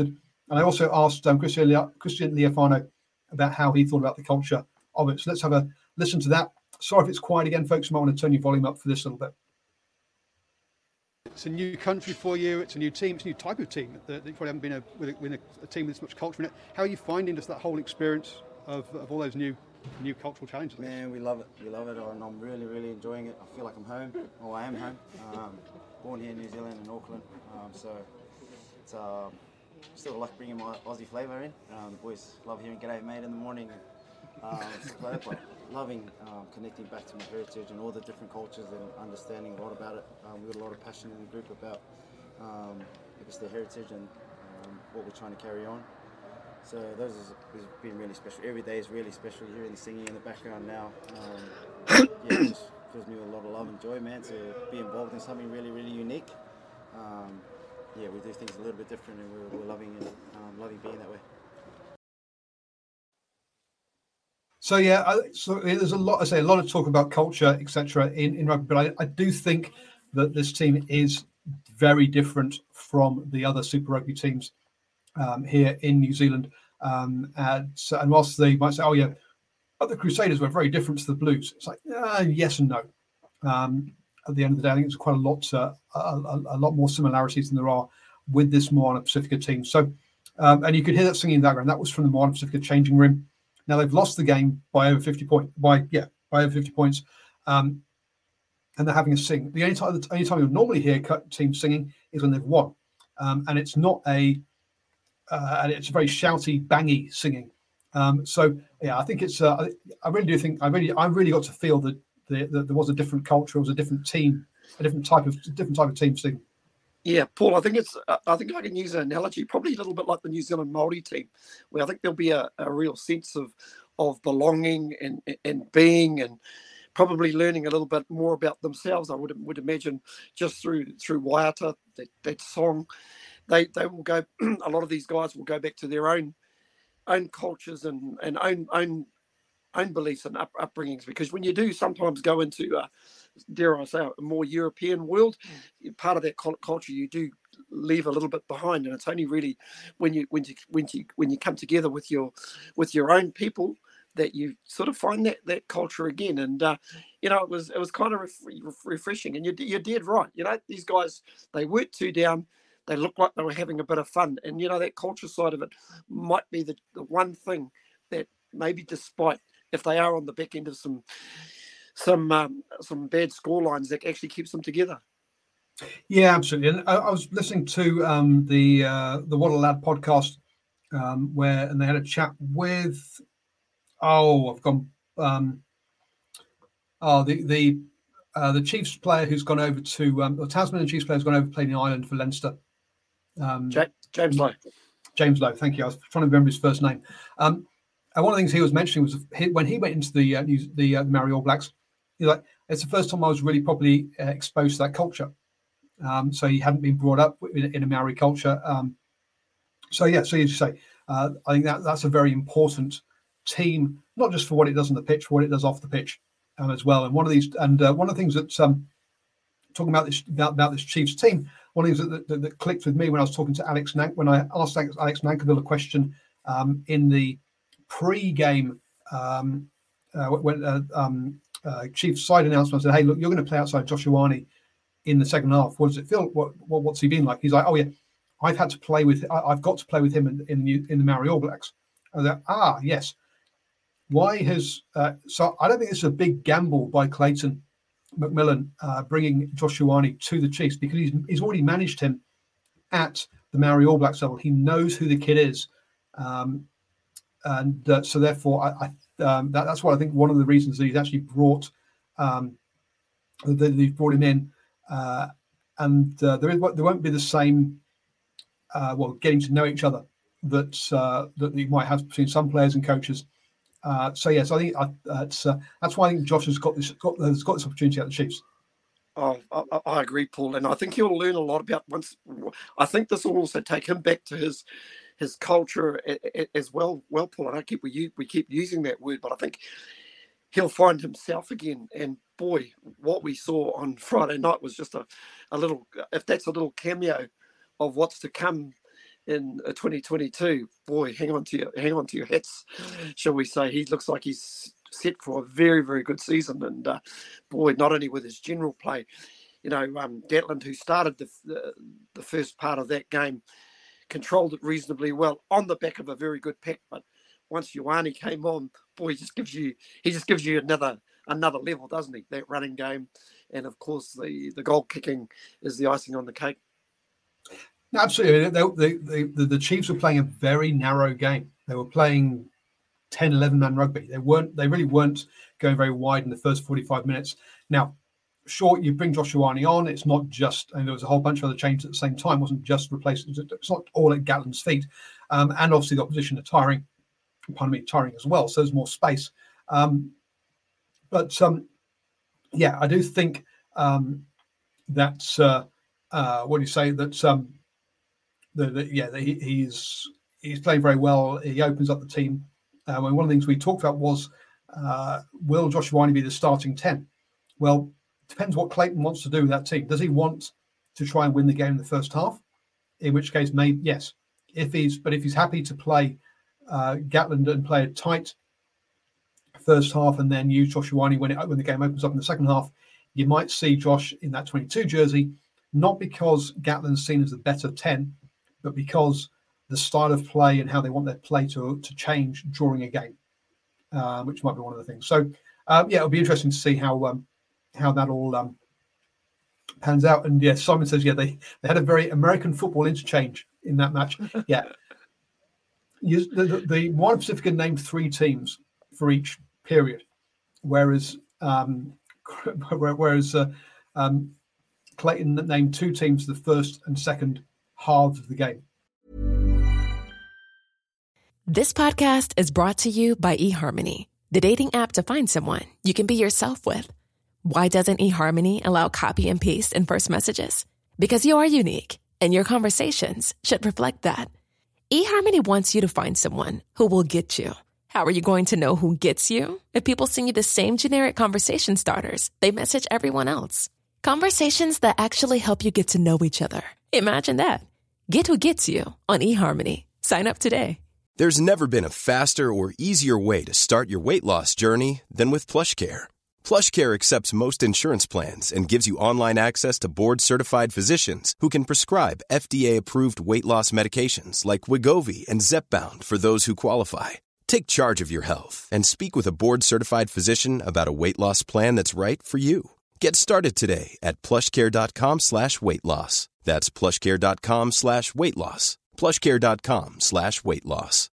S4: And I also asked um, Christian, Le- Christian Leofano about how he thought about the culture of it. So let's have a listen to that. Sorry if it's quiet again, folks. You might want to turn your volume up for this a little bit.
S8: It's a new country for you. It's a new team. It's a new type of team. That you probably haven't been a, with, a, with a, a team with this much culture in it. How are you finding just that whole experience of, of all those new new cultural challenges?
S9: Man, we love it. We love it, and I'm really, really enjoying it. I feel like I'm home, or I am home. Um, born here in New Zealand, in Auckland. Um, so it's uh, still like bringing my Aussie flavour in. Um, the boys love hearing "G'day, mate" in the morning. Um, stuff like that, but loving um, connecting back to my heritage and all the different cultures and understanding a lot about it. Um, we've got a lot of passion in the group about, um, I guess, the heritage and um, what we're trying to carry on. So those has been really special. Every day is really special. You're hearing the singing in the background now. Um, yeah, it just fills me with a lot of love and joy, man, to be involved in something really, really unique. Um, yeah, we do things a little bit different, and we're, we're loving it, um, loving being that way.
S4: So yeah, I, so there's a lot. I say a lot of talk about culture, et cetera, in, in rugby, but I, I do think that this team is very different from the other Super Rugby teams um, here in New Zealand. Um, and, so, and whilst they might say, "Oh yeah, but the Crusaders were very different to the Blues," it's like uh, yes and no. Um, at the end of the day, I think it's quite a lot, uh, a, a, a lot more similarities than there are with this Moana Pacifica team. So, um, and you could hear that singing in the background. That was from the Moana Pacifica changing room. Now they've lost the game by over fifty points. By yeah, by over fifty points, um, and they're having a sing. The only time, the only time you normally hear teams singing is when they've won, um, and it's not a, uh, and it's a very shouty, bangy singing. Um, so yeah, I think it's. Uh, I really do think I really, I really got to feel that, the, that there was a different culture, it was a different team, a different type of, different type of team singing.
S5: Yeah, Paul, I think it's. Uh, I think I can use an analogy, probably a little bit like the New Zealand Māori team, where I think there'll be a, a real sense of of belonging and and being, and probably learning a little bit more about themselves. I would would imagine just through through Waiata, that, that song, they they will go. A lot of these guys will go back to their own own cultures and and own own own beliefs and up, upbringings, because when you do sometimes go into uh, dare I say, a more European world, part of that culture you do leave a little bit behind, and it's only really when you when you when you when you come together with your with your own people that you sort of find that that culture again. And uh, you know, it was it was kind of ref- refreshing. And you you're dead right. You know, these guys, they weren't too down. They looked like they were having a bit of fun. And you know, that culture side of it might be the, the one thing that maybe, despite if they are on the back end of some. some um, some bad score lines, that actually keeps them together.
S4: Yeah, absolutely. And I, I was listening to um, the uh, the What a Lad podcast, um, where and they had a chat with oh I've gone um, oh the the uh, the Chiefs player who's gone over to um, the Tasmanian Chiefs player who's gone over to play in Ireland for Leinster. Um,
S5: James Lowe.
S4: James Lowe, thank you. I was trying to remember his first name. Um, and one of the things he was mentioning was he, when he went into the uh, the, uh, the Maori All Blacks. He's like, it's the first time I was really properly uh, exposed to that culture. Um, so he hadn't been brought up in, in a Maori culture. Um, so yeah, so you say, uh, I think that that's a very important team, not just for what it does on the pitch, for what it does off the pitch um, as well. And one of these, and uh, one of the things that um, talking about this about, about this Chiefs team, one of the things that, that, that clicked with me when I was talking to Alex Nank, when I asked Alex Nankivell a question um, in the pre-game um, uh, when. Uh, um, Uh, Chiefs side announcement, said, "Hey, look, you're going to play outside Joshua Ioane in the second half. What does it feel? What, what what's he been like?" He's like, "Oh yeah, I've had to play with. I, I've got to play with him in in the, in the Maori All Blacks." And like, ah, yes. Why has uh, so? I don't think it's a big gamble by Clayton McMillan uh, bringing Joshua Ioane to the Chiefs, because he's he's already managed him at the Maori All Blacks level. He knows who the kid is, um, and uh, so therefore, I. I Um, that, that's why I think one of the reasons that he's actually brought um, that they've brought him in, uh, and uh, there is there won't be the same uh, well getting to know each other that uh, that you might have between some players and coaches. Uh, so yes, I think I, that's uh, that's why I think Josh has got this got has got this opportunity at the Chiefs.
S5: Oh, I, I agree, Paul, and I think he'll learn a lot about once. I think this will also take him back to his. his culture as well, well, Paul. I don't keep we we keep using that word, but I think he'll find himself again. And boy, what we saw on Friday night was just a, a little. If that's a little cameo of what's to come in uh, twenty twenty-two. Boy, hang on to your hang on to your hats, shall we say? He looks like he's set for a very very good season, and uh, boy, not only with his general play, you know, um, Gatland, who started the, the the first part of that game, controlled it reasonably well on the back of a very good pack, but once Ioane came on, boy, he just gives you he just gives you another another level, doesn't he? That running game, and of course the the goal kicking is the icing on the cake.
S4: Absolutely, they, they, the the Chiefs were playing a very narrow game. They were playing ten, eleven man rugby. They weren't they really weren't going very wide in the first forty-five minutes. Now, sure, you bring Josh Ioane on. It's not just, and there was a whole bunch of other changes at the same time. It wasn't just replacing. It's not all at Gatland's feet, um, and obviously the opposition are tiring. Pardon me, tiring as well. So there's more space. Um, but um, yeah, I do think um, that uh, uh, what do you say that um, the, the yeah the, he, he's he's playing very well. He opens up the team. Uh, and one of the things we talked about was uh, will Josh Ioane be the starting ten? Well, depends what Clayton wants to do with that team. Does he want to try and win the game in the first half? In which case, maybe yes. If he's but if he's happy to play uh, Gatland and play a tight first half and then use Josh Ioane when it when the game opens up in the second half, you might see Josh in that twenty-two jersey, not because Gatland's seen as the better ten, but because the style of play and how they want their play to to change during a game, uh, which might be one of the things. So uh, yeah, it'll be interesting to see how. Um, how that all um, pans out. And yeah, Simon says, yeah, they, they had a very American football interchange in that match. Yeah. You, the, the, the Moana Pacifica named three teams for each period, whereas um, whereas uh, um, Clayton named two teams for the first and second halves of the game.
S10: This podcast is brought to you by eHarmony, the dating app to find someone you can be yourself with. Why doesn't eHarmony allow copy and paste in first messages? Because you are unique, and your conversations should reflect that. eHarmony wants you to find someone who will get you. How are you going to know who gets you? If people send you the same generic conversation starters they message everyone else. Conversations that actually help you get to know each other. Imagine that. Get who gets you on eHarmony. Sign up today.
S11: There's never been a faster or easier way to start your weight loss journey than with PlushCare. PlushCare accepts most insurance plans and gives you online access to board-certified physicians who can prescribe F D A-approved weight loss medications like Wegovy and Zepbound for those who qualify. Take charge of your health and speak with a board-certified physician about a weight loss plan that's right for you. Get started today at plushcare.com slash weight loss. That's plushcare.com slash weight loss. plushcare.com slash weight loss.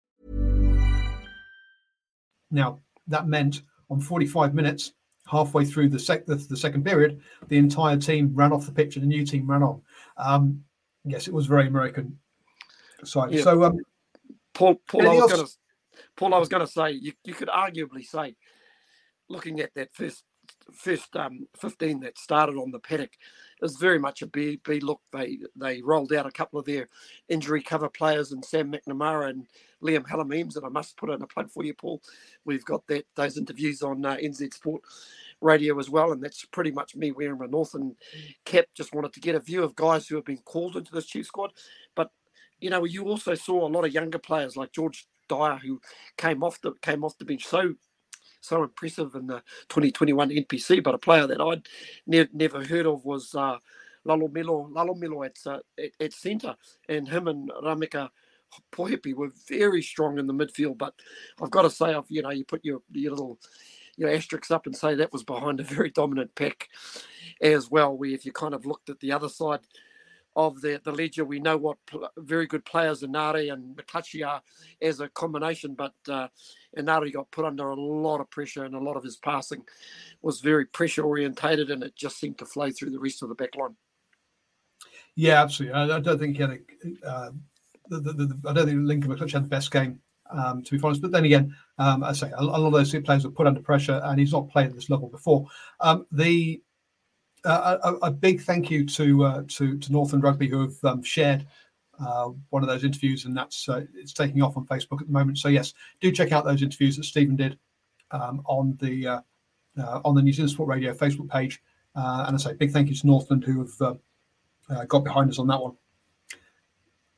S4: Now, that meant on forty-five minutes, halfway through the, sec- the, the second period, the entire team ran off the pitch and the new team ran on. Um, yes, it was very American side.
S5: Yeah.
S4: So, um,
S5: Paul, Paul, I was
S4: else?
S5: going to, Paul, I was going to say you, you could arguably say, looking at that first first um, fifteen that started on the paddock, it was very much a B, B look. They they rolled out a couple of their injury cover players and Sam McNamara and Liam Halameems, and I must put in a plug for you, Paul. We've got that those interviews on uh, N Z Sport Radio as well, and that's pretty much me wearing my Northern cap. Just wanted to get a view of guys who have been called into this Chiefs squad. But you know, you also saw a lot of younger players like George Dyer who came off the came off the bench. So so impressive in the twenty twenty-one N P C. But a player that I'd ne- never heard of was uh, Lalo Milo Lalo Milo at, uh, at at centre, and him and Rameka Pohepi were very strong in the midfield. But I've got to say, I've, you know, you put your, your little your asterisks up and say that was behind a very dominant pack as well, where if you kind of looked at the other side of the, the ledger, we know what pl- very good players Inari and McCutcheon are as a combination, but uh, Inari got put under a lot of pressure, and a lot of his passing was very pressure orientated, and it just seemed to flow through the rest of the back line. Yeah, absolutely. I, I don't think he had a uh, the, the, the, I don't think Lincoln McCutcheon had the best game, um, to be honest. But then again, um, I say a, a lot of those players were put under pressure, and he's not played at this level before. Um, the uh, a, a big thank you to uh, to to Northland Rugby, who have um, shared uh, one of those interviews, and that's uh, it's taking off on Facebook at the moment. So yes, do check out those interviews that Stephen did um, on the uh, uh, on the New Zealand Sport Radio Facebook page. Uh, and I say big thank you to Northland, who have uh, uh, got behind us on that one.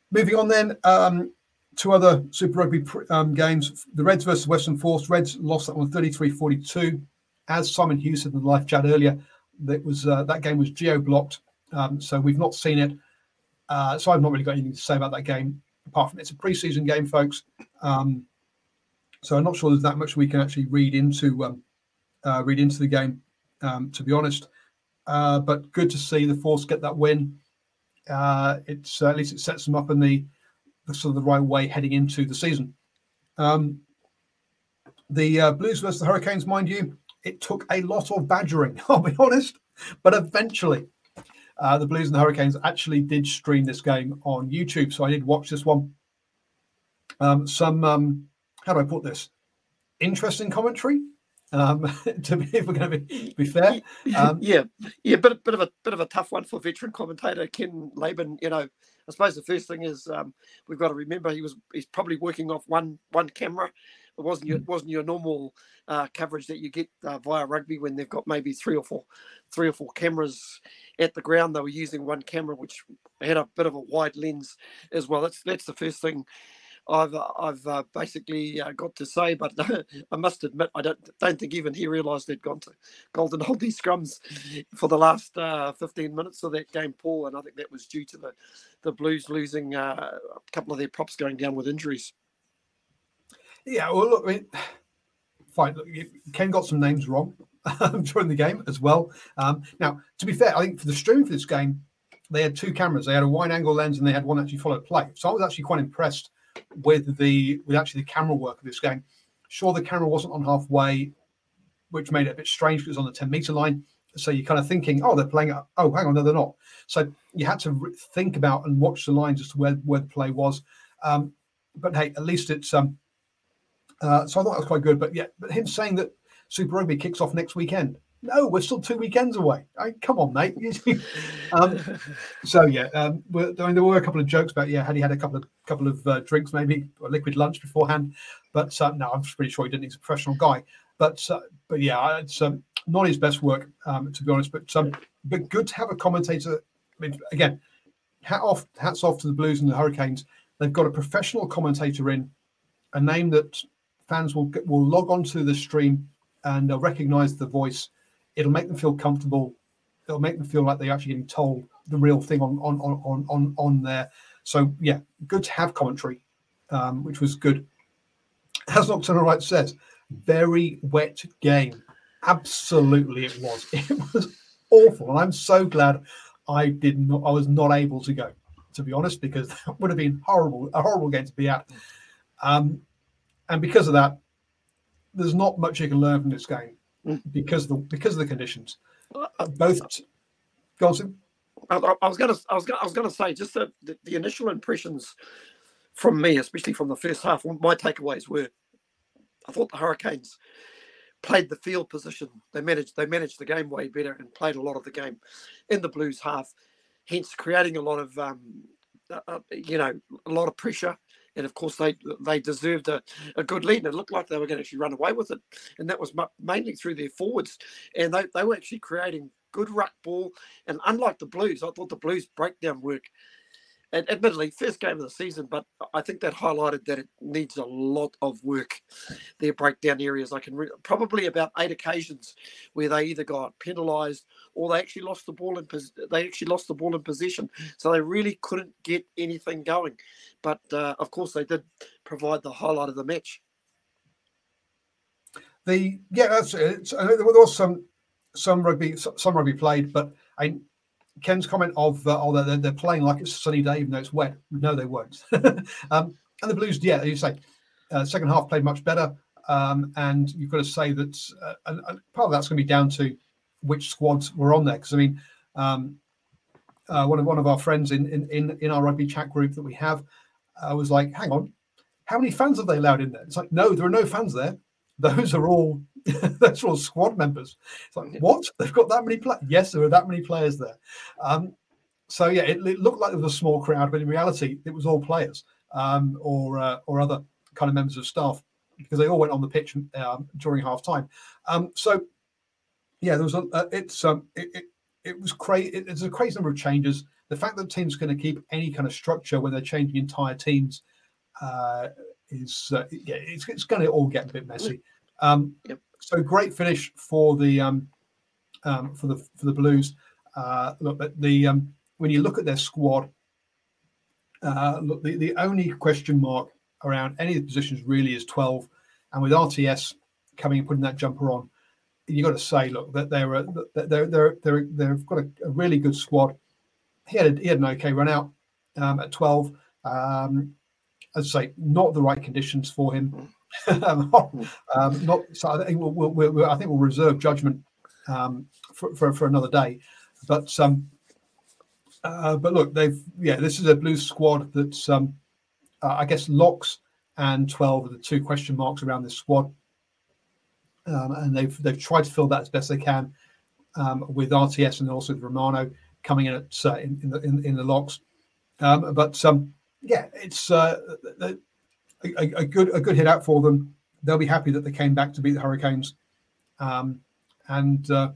S4: moving on then, um, two other Super Rugby um, games. The Reds versus Western Force. Reds lost that one thirty-three forty-two. As Simon Hughes said in the live chat earlier, that was uh, that game was geo-blocked, um, so we've not seen it. Uh, so I've not really got anything to say about that game, apart from it's a pre-season game, folks. Um, so I'm not sure there's that much we can actually read into um, uh, read into the game, um, to be honest. Uh, but good to see the Force get that win. Uh, it's uh, at least it sets them up in the, the sort of the right way heading into the season. Um, the uh, Blues versus the Hurricanes, mind you, it took a lot of badgering, I'll be honest, but eventually uh, the Blues and the Hurricanes actually did stream this game on YouTube. So I did watch this one. Um, some, um, how do I put this? Interesting commentary. Um, to be, if we're going to be, be fair, um,
S5: yeah, yeah, bit bit of a bit of a tough one for veteran commentator Ken Laban. You know, I suppose the first thing is um, we've got to remember he was he's probably working off one one camera. It wasn't your, it wasn't your normal uh, coverage that you get uh, via rugby when they've got maybe three or four three or four cameras at the ground. They were using one camera, which had a bit of a wide lens as well. That's that's the first thing I've I've uh, basically uh, got to say, but I must admit I don't don't think even he realised they'd gone to golden hold these scrums for the last uh, fifteen minutes of that game, Paul, and I think that was due to the the Blues losing uh, a couple of their props going down with injuries.
S4: Yeah, well, look, I mean, fine. Look, Ken got some names wrong during the game as well. Um, now, to be fair, I think for the stream for this game, they had two cameras. They had a wide-angle lens and they had one actually followed play. So I was actually quite impressed with the with actually the camera work of this game. Sure, the camera wasn't on halfway, which made it a bit strange because it was on the ten meter line. So you're kind of thinking, oh, they're playing it. Oh, hang on, no, they're not. So you had to re- think about and watch the lines as to where, where the play was. Um, but hey, at least it's um. Uh, so I thought that was quite good. But yeah, but him saying that Super Rugby kicks off next weekend. No, we're still two weekends away. I mean, come on, mate. um, so yeah, um, I mean, there were a couple of jokes about yeah, had he had a couple of couple of uh, drinks, maybe or liquid lunch beforehand. But uh, no, I'm pretty sure he didn't. He's a professional guy. But uh, but yeah, it's um, not his best work, um, to be honest. But um, but good to have a commentator. I mean, again, hat off, hats off to the Blues and the Hurricanes. They've got a professional commentator in, a name that fans will will log onto the stream and they'll recognise the voice. It'll make them feel comfortable. It'll make them feel like they're actually getting told the real thing on on on on on there. So yeah, good to have commentary, um, which was good. As Nocturnal Right says, very wet game. Absolutely, it was. It was awful, and I'm so glad I did not. I was not able to go, to be honest, because that would have been horrible, a horrible game to be at. Um, and because of that, there's not much you can learn from this game. Because of the because of the conditions, both. Go on, Sim.
S5: I, I was going to I was going I was going to say just the, the, the initial impressions from me, especially from the first half. My takeaways were, I thought the Hurricanes played the field position. They managed they managed the game way better and played a lot of the game in the Blues half, hence creating a lot of um, uh, you know a lot of pressure. And of course, they they deserved a, a good lead. And it looked like they were going to actually run away with it. And that was mainly through their forwards. And they, they were actually creating good ruck ball. And unlike the Blues, I thought the Blues breakdown work, and admittedly, first game of the season, but I think that highlighted that it needs a lot of work, their breakdown areas. I can re- probably about eight occasions where they either got penalised or they actually lost the ball in pos- they actually lost the ball in possession. So they really couldn't get anything going. But uh, of course, they did provide the highlight of the match.
S4: The yeah, that's it. I know there was some some rugby some rugby played, but I. Ken's comment of, uh, oh, they're, they're playing like it's a sunny day, even though it's wet. No, they won't. um, and the Blues, yeah, as you say, uh, second half played much better. Um, and you've got to say that uh, and, and part of that's going to be down to which squads were on there. Because, I mean, um, uh, one, of, one of our friends in, in, in, in our rugby chat group that we have uh, was like, hang on, how many fans have they allowed in there? It's like, no, there are no fans there. Those are all those are all squad members. It's like, what? They've got that many players? Yes, there are that many players there. Um, so yeah, it, it looked like there was a small crowd, but in reality, it was all players um, or uh, or other kind of members of staff because they all went on the pitch um, during half time. Um, so yeah, there was a uh, it's um, it, it it was crazy. It, it's a crazy number of changes. the fact that the team's going to keep any kind of structure when they're changing entire teams uh, is uh, yeah, it's, it's going to all get a bit messy. Um,
S5: yep.
S4: So great finish for the um, um, for the for the Blues. Uh, look, the, the um, when you look at their squad, uh, look the, the only question mark around any of the positions really is twelve, and with R T S coming and putting that jumper on, you got to say, look, that they're a, they're they're they're they've got a, a really good squad. He had a, he had an okay run out um, at twelve. Um, as I say, not the right conditions for him. um, not so. I think we'll, we'll, we'll I think we'll reserve judgment um, for, for for another day. But um, uh, but look, they've yeah, this is a Blues squad that's um, uh, I guess Locks and twelve are the two question marks around this squad. Um, and they've they've tried to fill that as best they can um, with R T S and also with Romano coming in at uh, in, in the in, in the locks. Um, but um, yeah, it's uh, a, a good a good hit out for them. They'll be happy that they came back to beat the Hurricanes. Um, and uh,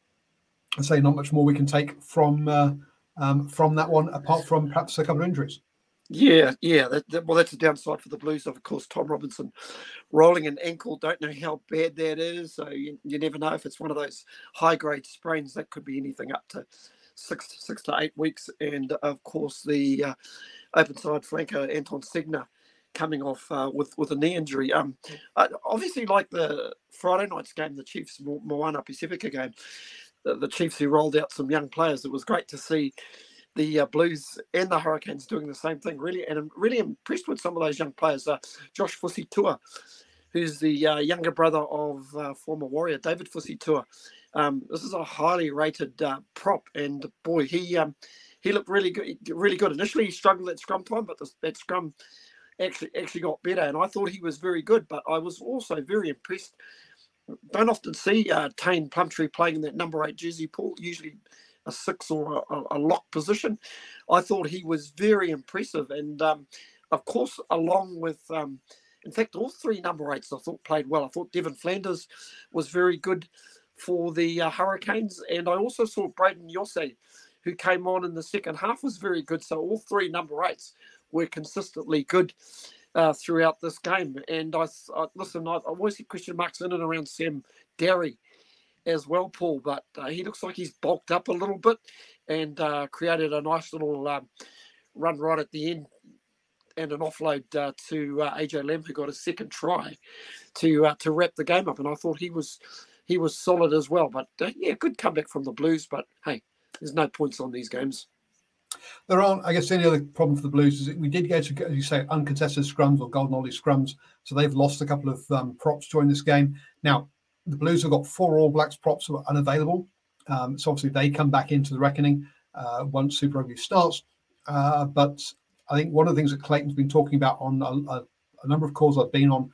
S4: I say not much more we can take from uh, um, from that one, apart from perhaps a couple of injuries.
S5: Yeah, yeah. That, that, well, that's a downside for the Blues. Of course, Tom Robinson rolling an ankle. Don't know how bad that is. So you, you never know if it's one of those high-grade sprains. That could be anything up to six, six to eight weeks. And, of course, the uh, open-side flanker, Anton Segner, coming off uh, with, with a knee injury. Um, uh, obviously, like the Friday night's game, the Chiefs Moana Pacifica game, the, the Chiefs who rolled out some young players, it was great to see the uh, Blues and the Hurricanes doing the same thing, really, and I'm really impressed with some of those young players. Uh, Josh Fusitua, who's the uh, younger brother of uh, former Warrior David Fusitua. Um, this is a highly rated uh, prop, and boy, he um, he looked really good. Really good. Initially, he struggled at scrum time, but the, that scrum actually actually got better, and I thought he was very good. But I was also very impressed. Don't often see uh, Tane Plumtree playing in that number eight jersey, Paul. Usually a six or a, a lock position. I thought he was very impressive. And, um, of course, along with, um, in fact, all three number eights I thought played well. I thought Devin Flanders was very good for the uh, Hurricanes. And I also saw Braden Yosse, who came on in the second half, was very good. So all three number eights were consistently good uh, throughout this game. And, I, I listen, I, I always see question marks in and around Sam Derry as well, Paul, but uh, he looks like he's bulked up a little bit and uh, created a nice little um, run right at the end and an offload uh, to uh, A J Lem, who got a second try to uh, to wrap the game up. And I thought he was he was solid as well. But uh, yeah, good comeback from the Blues. But hey, there's no points on these games.
S4: There aren't, I guess, any other problem for the Blues is that we did go to, as you say, uncontested scrums or golden ollie scrums. So they've lost a couple of um, props during this game. Now, the Blues have got four All Blacks props that are unavailable. Um, so obviously they come back into the reckoning uh, once Super Rugby starts. Uh, but I think one of the things that Clayton's been talking about on a, a, a number of calls I've been on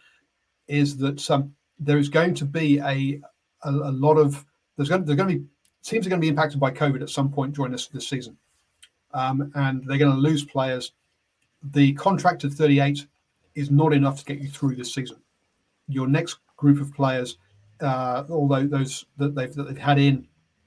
S4: is that um, there is going to be a, a, a lot of, there's going, there's going to be, teams are going to be impacted by COVID at some point during this, this season. Um, and they're going to lose players. The contracted thirty-eight is not enough to get you through this season. Your next group of players, Uh, although those that they've that they've had in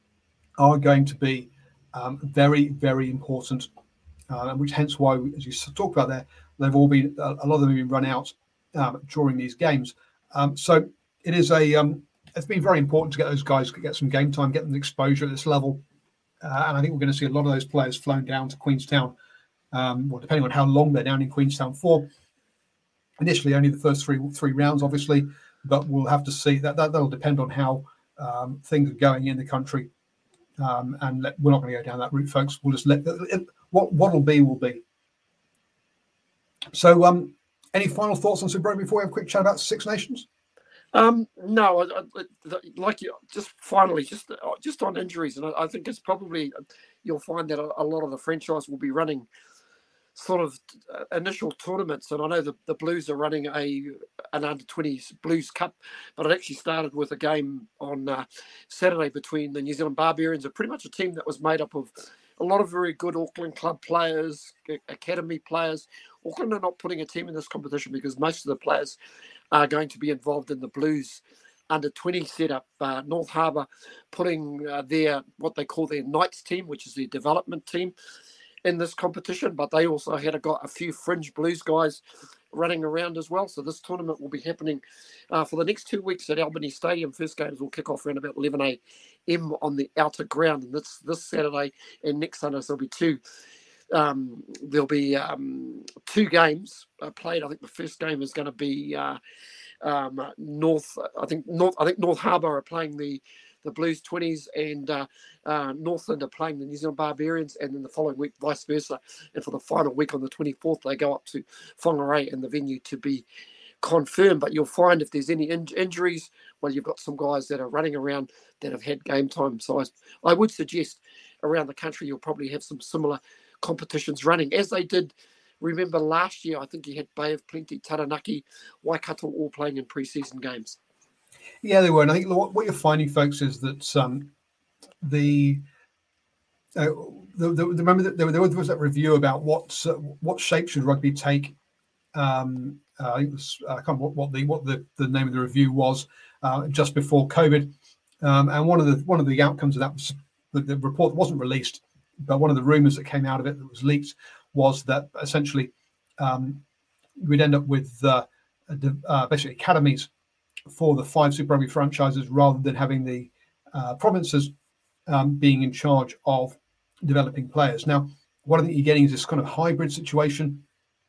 S4: are going to be um, very, very important, uh, which hence why, as you talked about there, they've all been a lot of them have been run out um, during these games. Um, so it is a um, it's been very important to get those guys to get some game time, get them exposure at this level, uh, and I think we're going to see a lot of those players flown down to Queenstown, um, well, depending on how long they're down in Queenstown for. Initially, only the first three three rounds, obviously. But we'll have to see that, that that'll depend on how um, things are going in the country, um, and let, we're not going to go down that route, folks. We'll just let it, what what'll be will be. So, um, any final thoughts on Super Rugby before we have a quick chat about Six Nations?
S5: Um, no, I, I, like you. Just finally, just just on injuries, and I, I think it's probably you'll find that a, a lot of the franchise will be running sort of initial tournaments, and I know the, the Blues are running a an under twenties Blues Cup, but it actually started with a game on uh, Saturday between the New Zealand Barbarians, and pretty much a team that was made up of a lot of very good Auckland club players, academy players. Auckland are not putting a team in this competition because most of the players are going to be involved in the Blues under twenty setup. Uh, North Harbour putting uh, their what they call their Knights team, which is their development team. in this competition, but they also had a, got a few fringe Blues guys running around as well. So this tournament will be happening uh, for the next two weeks at Albany Stadium. First games will kick off around about eleven a.m. on the outer ground, and this this Saturday and next Sunday, so there'll be two. Um, there'll be um, two games uh, played. I think the first game is going to be uh, um, North. I think North. I think North Harbour are playing the the Blues twenties, and uh, uh, Northland are playing the New Zealand Barbarians, and then the following week vice versa. And for the final week on the twenty-fourth, they go up to Whangarei and the venue to be confirmed. But you'll find if there's any in- injuries, well, you've got some guys that are running around that have had game time. So I, I would suggest around the country you'll probably have some similar competitions running, as they did. Remember last year, I think you had Bay of Plenty, Taranaki, Waikato all playing in pre-season games.
S4: Yeah, they were. And I think what, what you're finding, folks, is that um, the, uh, the, the remember that there, there was that review about what uh, what shape should rugby take. Um, uh, I think it was, I can't remember what, what the what the, the name of the review was uh, just before COVID, um, and one of the one of the outcomes of that was the, the report wasn't released, but one of the rumours that came out of it that was leaked was that essentially um, we'd end up with uh, uh, basically academies for the five Super Rugby franchises rather than having the uh, provinces um, being in charge of developing players. Now, what I think you're getting is this kind of hybrid situation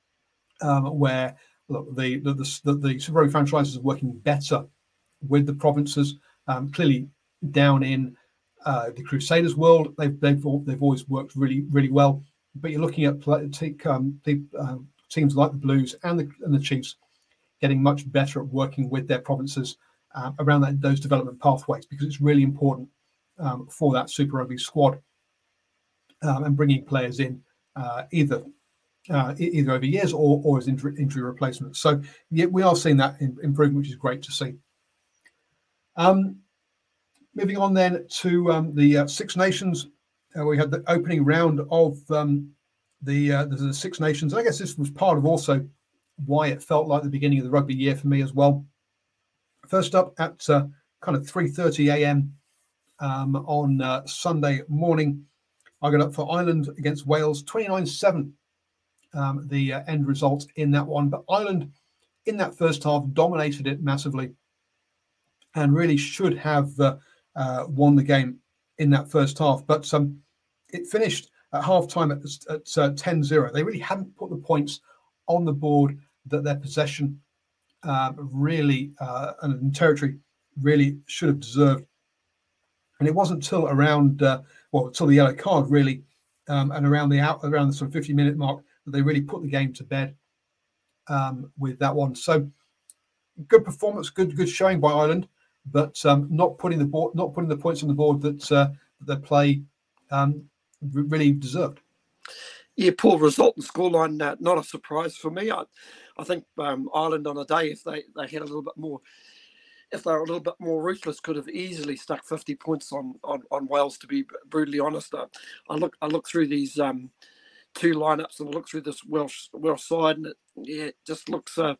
S4: um, where look, the, the, the, the Super Rugby franchises are working better with the provinces. Um, clearly, down in uh, the Crusaders world, they've, they've they've always worked really really well. But you're looking at play, um, uh, teams like the Blues and the and the Chiefs getting much better at working with their provinces uh, around that, those development pathways, because it's really important um, for that Super Rugby squad um, and bringing players in uh, either uh, either over years or, or as injury, injury replacements. So yeah, we are seeing that in, improvement, which is great to see. Um, moving on then to um, the uh, Six Nations, uh, we had the opening round of um, the, uh, the Six Nations. I guess this was part of also why it felt like the beginning of the rugby year for me as well. First up at uh, kind of three thirty a.m. Um, on uh, Sunday morning, I got up for Ireland against Wales, twenty-nine seven, um, the uh, end result in that one. But Ireland, in that first half, dominated it massively and really should have uh, uh, won the game in that first half. But um, it finished at half-time at, at uh, ten zero. They really hadn't put the points on the board that their possession um, really uh, and territory really should have deserved. And it wasn't till around, uh, well, till the yellow card really, um, and around the out around the sort of fifty minute mark that they really put the game to bed um, with that one. So good performance, good good showing by Ireland, but um, not putting the board, not putting the points on the board that uh, that their play um, really deserved.
S5: Yeah, poor result and scoreline, uh, not a surprise for me. I, I think um, Ireland on a day, if they, they had a little bit more, if they were a little bit more ruthless, could have easily stuck fifty points on on, on Wales. To be brutally honest, I, I look I look through these um, two lineups and I look through this Welsh Welsh side, and it, yeah, it just looks uh,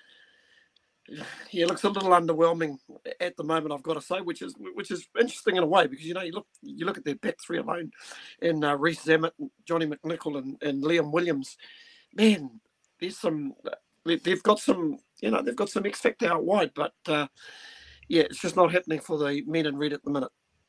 S5: yeah, it looks a little underwhelming at the moment, I've got to say, which is which is interesting in a way, because you know you look you look at their back three alone, in uh, Rhys Zammit, Johnny McNichol, and, and Liam Williams. Man, there's some they've got some you know they've got some X factor out wide, but uh, yeah, it's just not happening for the men in red at the minute.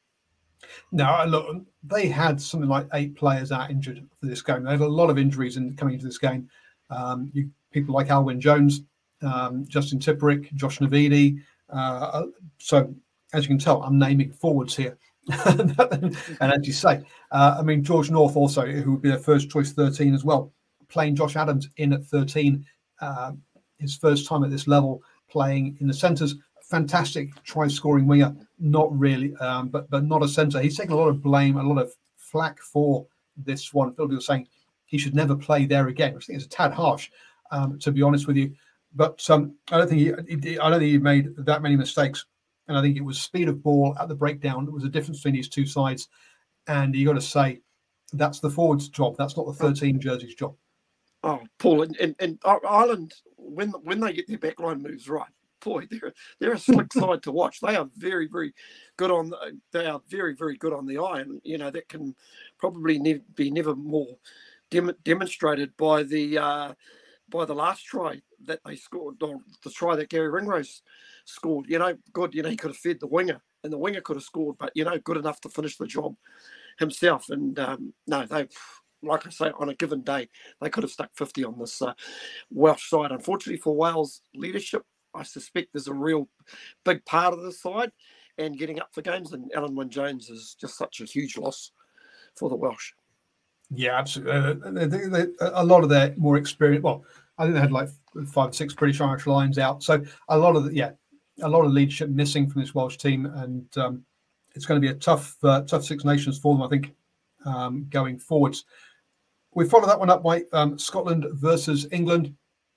S4: No, look, they had something like eight players out injured for this game. They had a lot of injuries in coming into this game. Um, you, people like Alwyn Jones, Um, Justin Tipperick, Josh Navidi. Uh, so, as you can tell, I'm naming forwards here. And as you say, uh, I mean, George North also, who would be their first choice thirteen as well, playing Josh Adams in at thirteen, uh, his first time at this level, playing in the centres. Fantastic try-scoring winger, not really, um, but but not a centre. He's taken a lot of blame, a lot of flack for this one. Phil was saying he should never play there again, which I think is a tad harsh, um, to be honest with you. But um, I don't think he, he, I don't think he made that many mistakes, and I think it was speed of ball at the breakdown that was the difference between these two sides. And you got to say that's the forward's job. That's not the thirteen jersey's job.
S5: Oh, Paul, and, and, and Ireland, when when they get their backline moves right, boy, they're they're a slick side to watch. They are very very good on the, they are very very good on the eye, and you know that can probably ne- be never more dem- demonstrated by the uh, by the last try that they scored, or the try that Gary Ringrose scored. You know, good. You know, he could have fed the winger, and the winger could have scored, but you know, good enough to finish the job himself. And um, no, they, like I say, on a given day, they could have stuck fifty on this uh, Welsh side. Unfortunately for Wales leadership, I suspect there's a real big part of the side and getting up for games. And Alan Wynne-Jones is just such a huge loss for the Welsh.
S4: Yeah, absolutely. Uh, they, they, they, a lot of their more experience. Well, I think they had like five or six British Irish Lions out. So a lot of the, yeah, a lot of leadership missing from this Welsh team, and um, it's going to be a tough, uh, tough Six Nations for them, I think, um, going forwards. We follow that one up by um, Scotland versus England.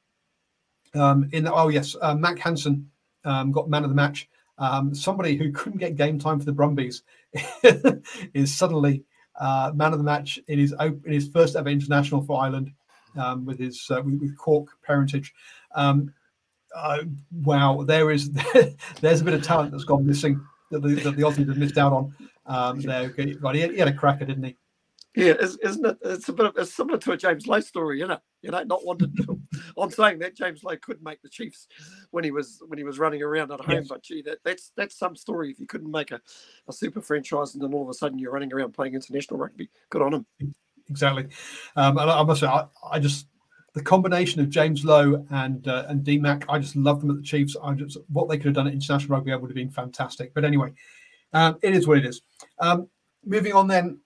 S4: Um, in the, oh yes, uh, Mac Hansen um, got man of the match. Um, somebody who couldn't get game time for the Brumbies is suddenly uh, man of the match in his in his first ever international for Ireland um, with his uh, with, with Cork parentage. Um, uh, wow, there is there's a bit of talent that's gone missing that the, that the Aussies have missed out on. Um, there, but he had, he had a cracker, didn't he?
S5: Yeah, isn't it? It's a bit of, it's similar to a James Lowe story, you know. You know, not wanted to. I'm saying that James Lowe could make the Chiefs when he was when he was running around at home, yes. But gee, that, that's that's some story. If you couldn't make a, a super franchise and then all of a sudden you're running around playing international rugby, good on him.
S4: Exactly. Um, and I must say, I, I just the combination of James Lowe and uh, and D Mac, I just love them at the Chiefs. I just what they could have done at international rugby would have been fantastic. But anyway, um, it is what it is. Um, moving on then.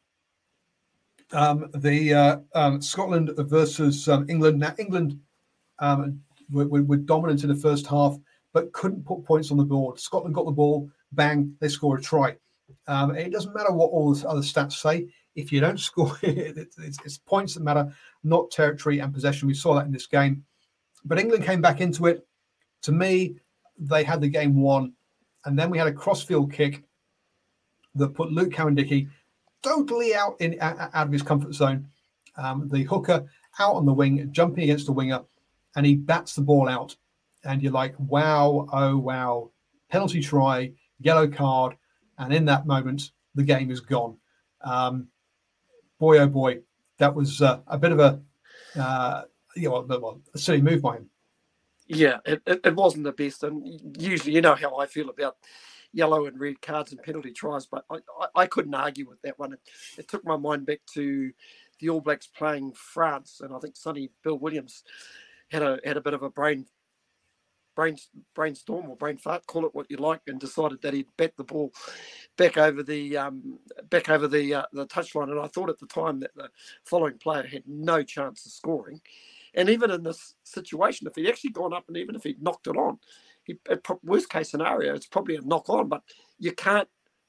S4: Um, the uh, um, Scotland versus um, England. Now, England um, were, were dominant in the first half, but couldn't put points on the board. Scotland got the ball, bang, they score a try. Um, it doesn't matter what all the other stats say. If you don't score, it's, it's points that matter, not territory and possession. We saw that in this game. But England came back into it. To me, they had the game won. And then we had a crossfield kick that put Luke Cowan-Dickie totally out in out of his comfort zone. Um, the hooker out on the wing, jumping against the winger, and he bats the ball out. And you're like, wow, oh, wow. Penalty try, yellow card. And in that moment, the game is gone. Um, boy, oh, boy. That was uh, a bit of a, uh, you know, well, a silly move by him.
S5: Yeah, it, it, it wasn't the best. And usually, you know how I feel about yellow and red cards and penalty tries, but I, I, I couldn't argue with that one. It, it took my mind back to the All Blacks playing France, and I think Sonny Bill Williams had a had a bit of a brain brain brainstorm or brain fart, call it what you like, and decided that he'd bat the ball back over the um, back over the uh, the touchline. And I thought at the time that the following player had no chance of scoring. And even in this situation, if he'd actually gone up and even if he'd knocked it on, he, worst case scenario, it's probably a knock on, but you can't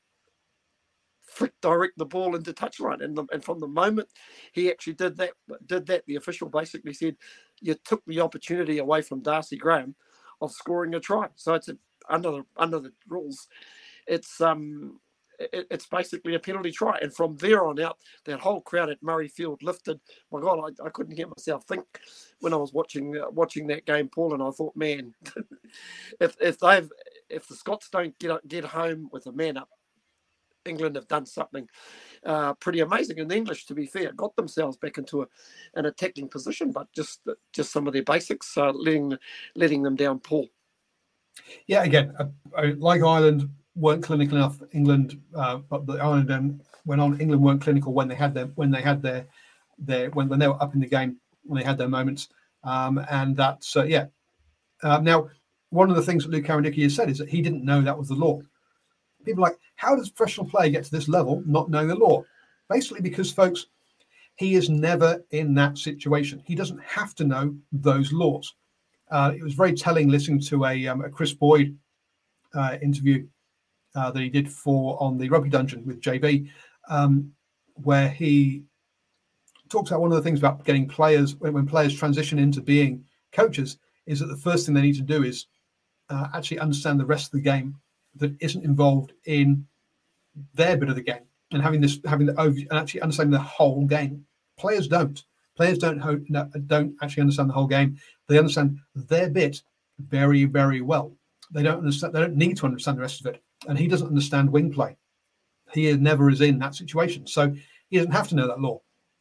S5: flick direct the ball into touchline. And, the, and from the moment he actually did that, did that, the official basically said, you took the opportunity away from Darcy Graham of scoring a try. So it's a, under the under the rules, it's um. It, it's basically a penalty try. And from there on out, that whole crowd at Murrayfield lifted. My God, I, I couldn't hear myself think when I was watching uh, watching that game, Paul. And I thought, man, if if they've if the Scots don't get get home with a man up, England have done something uh, pretty amazing. And the English, to be fair, got themselves back into a, an attacking position, but just just some of their basics, uh, letting letting them down, Paul.
S4: Yeah, again, uh, like Ireland. Weren't clinical enough. England, uh, but the Ireland then went on. England weren't clinical when they had their when they had their their when, when they were up in the game, when they had their moments. Um, and that's uh, yeah. Uh, now, one of the things that Luke Cowan-Dickie has said is that he didn't know that was the law. People are like, how does a professional player get to this level not knowing the law? Basically, because folks, he is never in that situation. He doesn't have to know those laws. Uh, it was very telling listening to a, um, a Chris Boyd uh, interview. Uh, that he did for on the Rugby Dungeon with J B, um, where he talks about one of the things about getting players, when, when players transition into being coaches, is that the first thing they need to do is uh, actually understand the rest of the game that isn't involved in their bit of the game, and having this, having the over, and actually understanding the whole game. Players don't. Players don't ho- no, don't actually understand the whole game. They understand their bit very, very well. They don't understand. They don't need to understand the rest of it. And he doesn't understand wing play. He never is in that situation. So he doesn't have to know that law.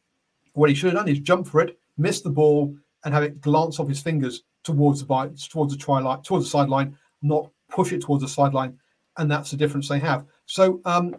S4: What he should have done is jump for it, miss the ball, and have it glance off his fingers towards the by, towards the try line, towards the sideline, not push it towards the sideline, and that's the difference they have. So, um,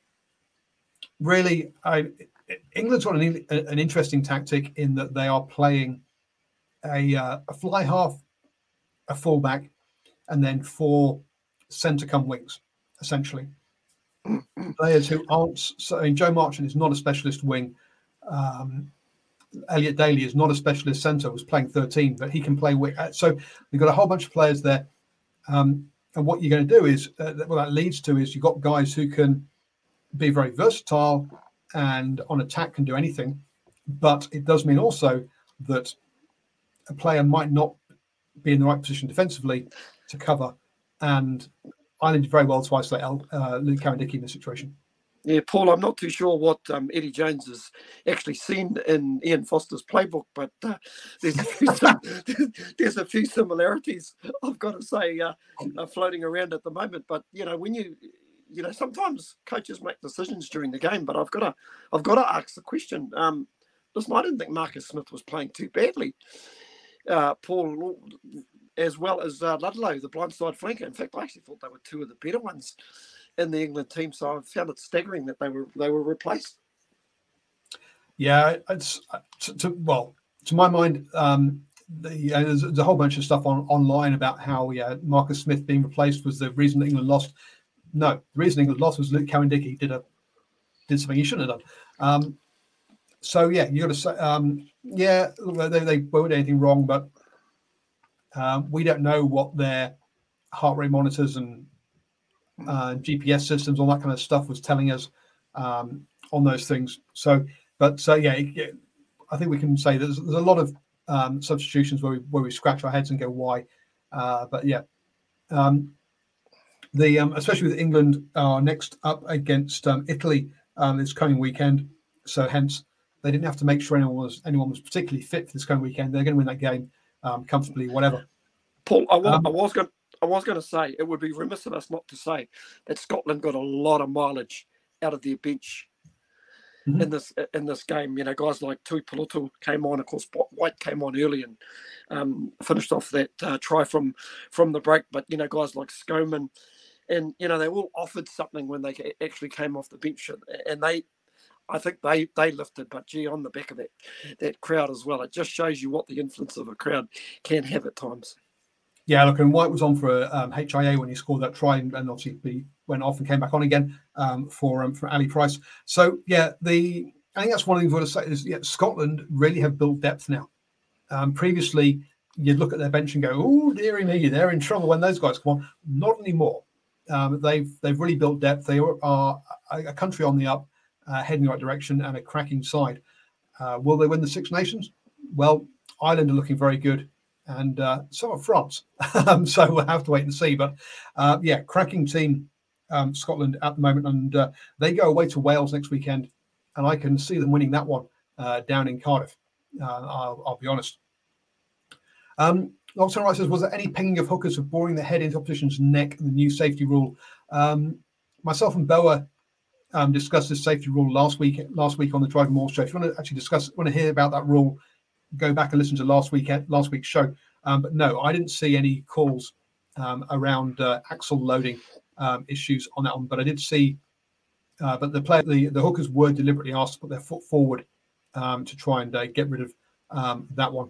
S4: really, I, England's got an, an interesting tactic in that they are playing a, uh, a fly half, a fullback, and then four centre come wings, essentially. Players who aren't. So, I mean, Joe Marchant is not a specialist wing. Um, Elliot Daly is not a specialist centre. Was playing thirteen, but he can play wing. So we've got a whole bunch of players there. Um, and what you're going to do is, uh, what that leads to is you've got guys who can be very versatile and on attack can do anything. But it does mean also that a player might not be in the right position defensively to cover. And Ireland did very well to isolate uh, Luke Cowan-Dickie in this situation.
S5: Yeah, Paul, I'm not too sure what um, Eddie Jones has actually seen in Ian Foster's playbook, but uh, there's, a few sim- there's a few similarities, I've got to say, uh, uh, floating around at the moment. But, you know, when you, you know, sometimes coaches make decisions during the game, but I've got to, I've got to ask the question. Um, listen, I didn't think Marcus Smith was playing too badly, uh, Paul, as well as uh, Ludlow, the blindside flanker. In fact, I actually thought they were two of the better ones in the England team, so I found it staggering that they were they were replaced.
S4: Yeah, it's to, to, well, to my mind, um, the, you know, there's, there's a whole bunch of stuff on online about how yeah, Marcus Smith being replaced was the reason that England lost. No, the reason England lost was Luke Cowan-Dickie did a did something he shouldn't have done. Um, so yeah, you got to say, um, yeah, they they won't do anything wrong, but um, we don't know what their heart rate monitors and Uh, G P S systems, all that kind of stuff was telling us um, on those things. So, but so uh, yeah, it, I think we can say there's, there's a lot of um, substitutions where we where we scratch our heads and go why. Uh, but yeah, um, the um, especially with England are next up against um, Italy um, this coming weekend. So hence they didn't have to make sure anyone was anyone was particularly fit for this coming weekend. They're going to win that game um, comfortably, whatever.
S5: Paul, I was,
S4: um,
S5: I was going. I was going to say, it would be remiss of us not to say that Scotland got a lot of mileage out of their bench mm-hmm. in this in this game. You know, guys like Tui Pelotu came on, of course, White came on early and um, finished off that uh, try from from the break. But, you know, guys like Skoman, and, you know, they all offered something when they actually came off the bench. And they, I think they they lifted, but, gee, on the back of that, that crowd as well. It just shows you what the influence of a crowd can have at times.
S4: Yeah, look, and White was on for um, H I A when he scored that try, and obviously he went off and came back on again um, for um, for Ali Price. So yeah, the I think that's one thing we've got to say is yeah, Scotland really have built depth now. Um, previously, you'd look at their bench and go, "Oh, dearie me, they're in trouble when those guys come on." Not anymore. Um, they've they've really built depth. They are a country on the up, uh, heading the right direction, and a cracking side. Uh, will they win the Six Nations? Well, Ireland are looking very good. And uh, so are France. um, so we'll have to wait and see. But uh, yeah, cracking team, um, Scotland at the moment. And uh, they go away to Wales next weekend. And I can see them winning that one uh, down in Cardiff. Uh, I'll, I'll be honest. Um, Lockton Wright says, was there any pinging of hookers for boring their head into opposition's neck in the new safety rule? Um, myself and Boa um, discussed this safety rule last week last week on the Drive More show. If you want to actually discuss, want to hear about that rule, go back and listen to last week last week's show. Um, but no, I didn't see any calls um, around uh, axle loading um, issues on that one. But I did see, uh, but the player, the, the hookers were deliberately asked to put their foot forward um, to try and uh, get rid of um, that one.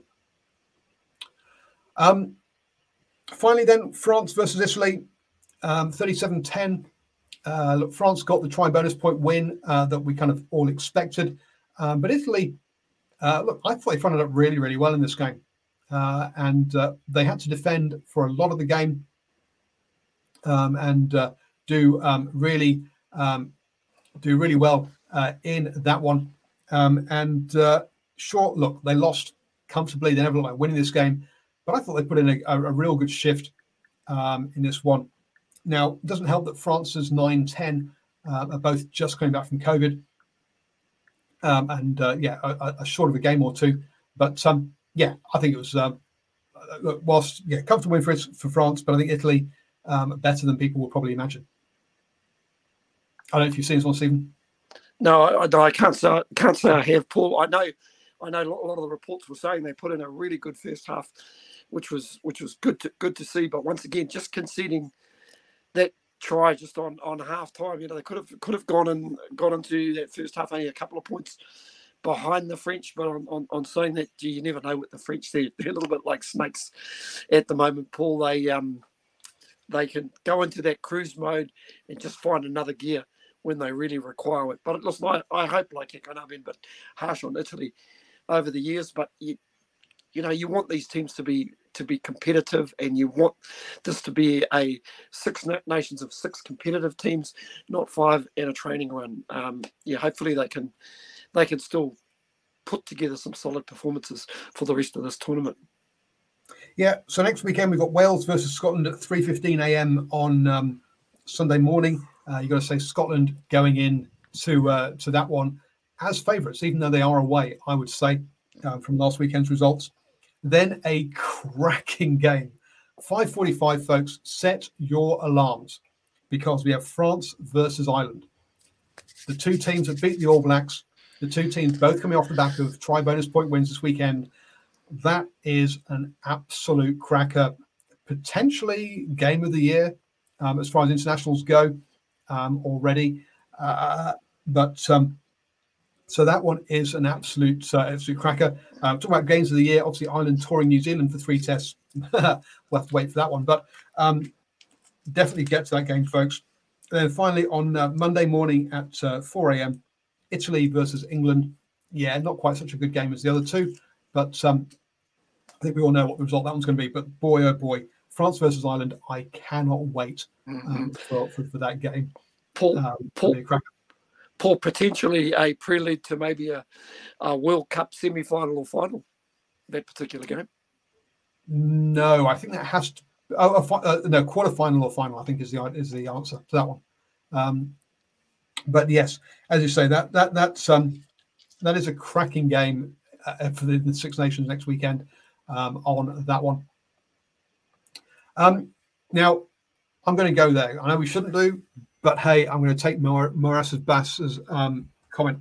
S4: Um, finally, then France versus Italy, um, thirty-seven ten. Uh, look, France got the try bonus point win uh, that we kind of all expected, um, but Italy. Uh, look, I thought they fronted up really, really well in this game. Uh, and uh, they had to defend for a lot of the game um, and uh, do um, really um, do really well uh, in that one. Um, and uh, sure, look, they lost comfortably. They never looked like winning this game. But I thought they put in a, a, a real good shift um, in this one. Now, it doesn't help that France's nine ten uh, are both just coming back from COVID. Um, and uh, yeah, a, a short of a game or two, but um, yeah, I think it was um, look, whilst yeah, comfortable win for for France, but I think Italy um, better than people would probably imagine. I don't know if you've seen this one, Stephen.
S5: No, I, I can't say can't say I have, Paul. I know I know a lot of the reports were saying they put in a really good first half, which was which was good to good to see. But once again, just conceding that try just on on half time, you know, they could have could have gone and gone into that first half only a couple of points behind the French. But on, on, on saying that, gee, you never know with the French. They're, they're a little bit like snakes at the moment, Paul. They um they can go into that cruise mode and just find another gear when they really require it. But listen, I, I hope, like I know I've been a bit harsh on Italy over the years, but you, you know, you want these teams to be to be competitive, and you want this to be a six nations of six competitive teams, not five in a training run. Um, yeah, hopefully they can they can still put together some solid performances for the rest of this tournament.
S4: Yeah, so next weekend we've got Wales versus Scotland at three fifteen a.m. on um, Sunday morning. Uh, you've got to say Scotland going in to uh, to that one as favourites, even though they are away, I would say, uh, from last weekend's results. Then a cracking game. five forty-five, folks, set your alarms, because we have France versus Ireland. The two teams that beat the All Blacks, the two teams both coming off the back of tri-bonus point wins this weekend. That is an absolute cracker, potentially game of the year um, as far as internationals go um, already. Uh, but um, so that one is an absolute, uh, absolute cracker. Uh, talking about games of the year, obviously Ireland touring New Zealand for three tests. We'll have to wait for that one, but um, definitely get to that game, folks. And then finally on uh, Monday morning at uh, four a.m., Italy versus England. Yeah, not quite such a good game as the other two, but um, I think we all know what the result that one's going to be. But boy, oh boy, France versus Ireland, I cannot wait um, mm-hmm. for, for, for that game.
S5: Paul,
S4: um,
S5: Paul, Paul, potentially a prelude to maybe a, a World Cup semi-final or final, that particular game?
S4: No, I think that has to oh, a, uh, no, quarter-final or final, I think is the is the answer to that one. Um, but yes, as you say, that that that's um, that is a cracking game uh, for the, the Six Nations next weekend um, on that one. Um, now, I'm going to go there. I know we shouldn't do, but hey, I'm going to take Moras's Bass's um, comment.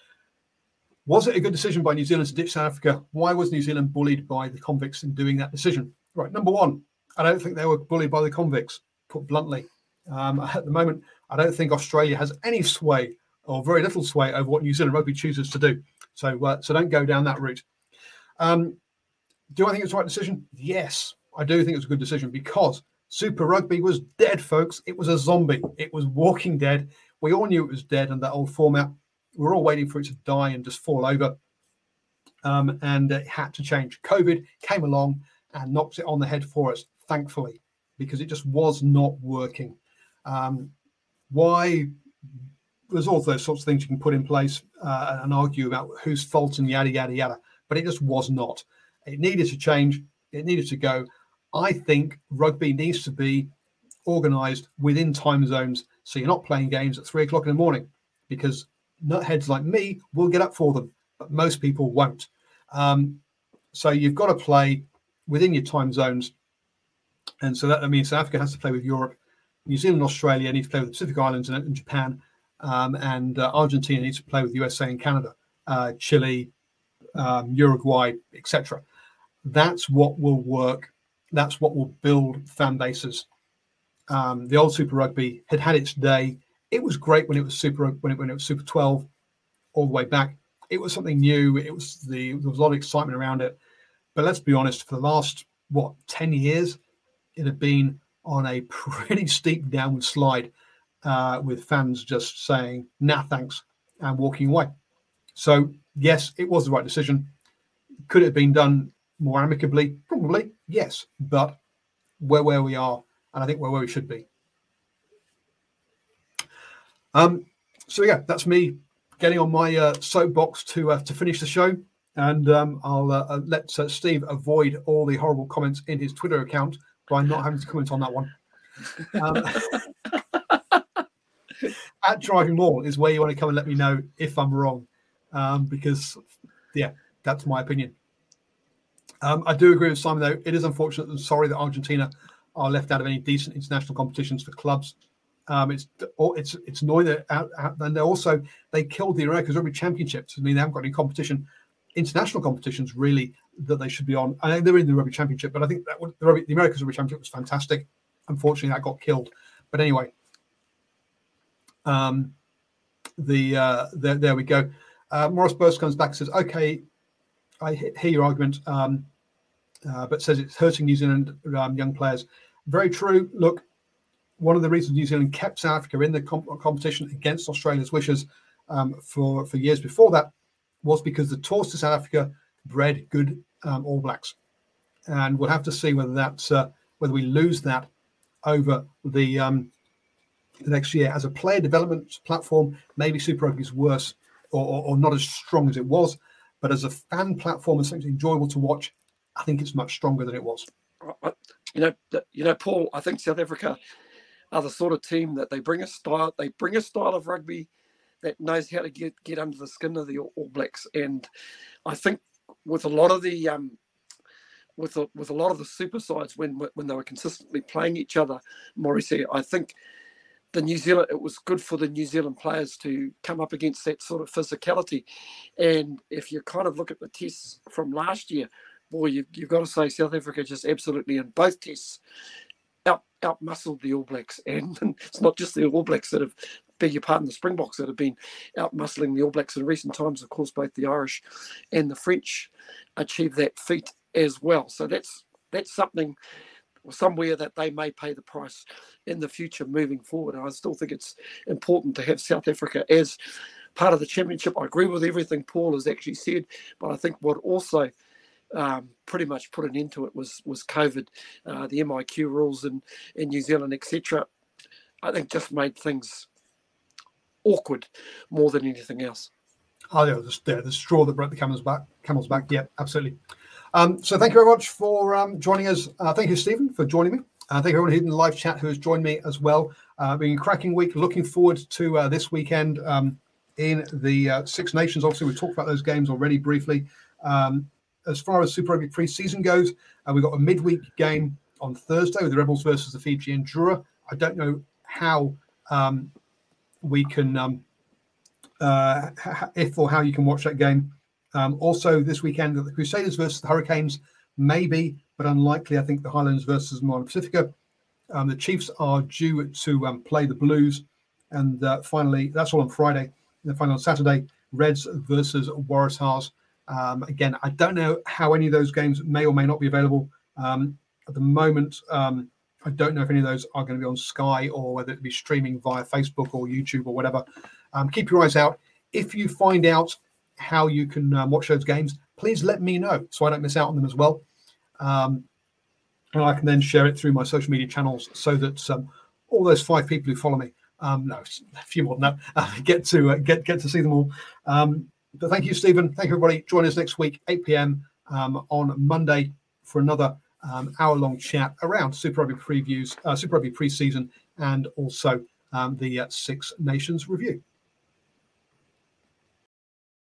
S4: Was it a good decision by New Zealand to ditch South Africa? Why was New Zealand bullied by the convicts in doing that decision? Right, number one, I don't think they were bullied by the convicts, put bluntly. Um, at the moment, I don't think Australia has any sway or very little sway over what New Zealand rugby chooses to do. So, uh, so don't go down that route. Um, do I think it's the right decision? Yes, I do think it's a good decision, because Super Rugby was dead, folks. It was a zombie. It was walking dead. We all knew it was dead in that old format. We were all waiting for it to die and just fall over. Um, and it had to change. COVID came along and knocked it on the head for us, thankfully, because it just was not working. Um, why? There's all those sorts of things you can put in place uh, and argue about whose fault and yada, yada, yada. But it just was not. It needed to change. It needed to go. I think rugby needs to be organised within time zones, so you're not playing games at three o'clock in the morning, because nutheads like me will get up for them, but most people won't. Um, so you've got to play within your time zones. And so that I mean, South Africa has to play with Europe. New Zealand and Australia need to play with the Pacific Islands and, and Japan. Um, and uh, Argentina needs to play with U S A and Canada, uh, Chile, um, Uruguay, et cetera. That's what will work. That's what will build fan bases. Um, the old Super Rugby had had its day. It was great when it was Super when it when it was Super twelve, all the way back. It was something new. It was the there was a lot of excitement around it. But let's be honest, for the last what ten years, it had been on a pretty steep downward slide, uh, with fans just saying "nah, thanks" and walking away. So yes, it was the right decision. Could it have been done more amicably? Probably, yes. But we're where we are, and I think we're where we should be. Um, so yeah, that's me getting on my uh, soapbox to uh, to finish the show, and um, I'll uh, let uh, Steve avoid all the horrible comments in his Twitter account by not having to comment on that one. Um, at Driving Maul is where you want to come and let me know if I'm wrong, um, because yeah, that's my opinion. Um, I do agree with Simon, though. It is unfortunate and sorry that Argentina are left out of any decent international competitions for clubs. Um, it's it's it's annoying that out, out, and they also they killed the America's Rugby Championships. I mean, they haven't got any competition international competitions really that they should be on. I know they're in the Rugby Championship, but I think that would, the, Rugby, the America's Rugby Championship was fantastic. Unfortunately, that got killed. But anyway, um, the uh, there, there we go. Uh, Morris Burst comes back and says, okay, I hear your argument, um, uh, but says it's hurting New Zealand um, young players. Very true. Look, one of the reasons New Zealand kept South Africa in the comp- competition against Australia's wishes um, for, for years before that was because the tours to South Africa bred good um, All Blacks. And we'll have to see whether that's, uh, whether we lose that over the, um, the next year. As a player development platform, maybe Super Rugby is worse or, or, or not as strong as it was. But as a fan platform and something enjoyable to watch, I think it's much stronger than it was.
S5: You know, you know, Paul, I think South Africa are the sort of team that they bring a style, they bring a style of rugby that knows how to get, get under the skin of the All Blacks. And I think with a lot of the um, with a, with a lot of the super sides, when when they were consistently playing each other, Morrissey, I think the New Zealand, it was good for the New Zealand players to come up against that sort of physicality. And if you kind of look at the tests from last year, boy, you, you've got to say South Africa just absolutely in both tests out out muscled the All Blacks. And it's not just the All Blacks that have, beg your pardon, the Springboks that have been out muscling the All Blacks in recent times. Of course, both the Irish and the French achieved that feat as well. So that's that's something somewhere that they may pay the price in the future moving forward. And I still think it's important to have South Africa as part of the championship. I agree with everything Paul has actually said, but I think what also um, pretty much put an end to it was was COVID, uh, the M I Q rules in, in New Zealand, et cetera. I think just made things awkward more than anything else.
S4: Oh, yeah, the, the, the straw that broke the camel's back. Camel's back. Yeah, absolutely. Um, so thank you very much for um, joining us. Uh, thank you, Stephen, for joining me. Uh, thank you everyone who's in the live chat who has joined me as well. Uh, been a cracking week. Looking forward to uh, this weekend um, in the uh, Six Nations. Obviously, we've talked about those games already briefly. Um, as far as Super Rugby pre-season goes, uh, we've got a midweek game on Thursday with the Rebels versus the Fiji and Drua. I don't know how um, we can, um, uh, if or how you can watch that game. Um, also, this weekend, the Crusaders versus the Hurricanes, maybe, but unlikely. I think the Highlanders versus Moana Pacifica. Um, the Chiefs are due to um, play the Blues. And uh, finally, that's all on Friday. And then finally on Saturday, Reds versus Waratahs. Um, again, I don't know how any of those games may or may not be available. Um, at the moment, um, I don't know if any of those are going to be on Sky or whether it be streaming via Facebook or YouTube or whatever. Um, keep your eyes out. If you find out how you can um, watch those games, please let me know so I don't miss out on them as well. Um, and I can then share it through my social media channels so that um, all those five people who follow me, um, no, a few more than that, uh, get to uh, get get to see them all. Um, but thank you, Stephen. Thank you, everybody. Join us next week, eight p.m. Um, on Monday for another um, hour-long chat around Super Rugby previews, uh, Super Rugby pre-season, and also um, the uh, Six Nations review.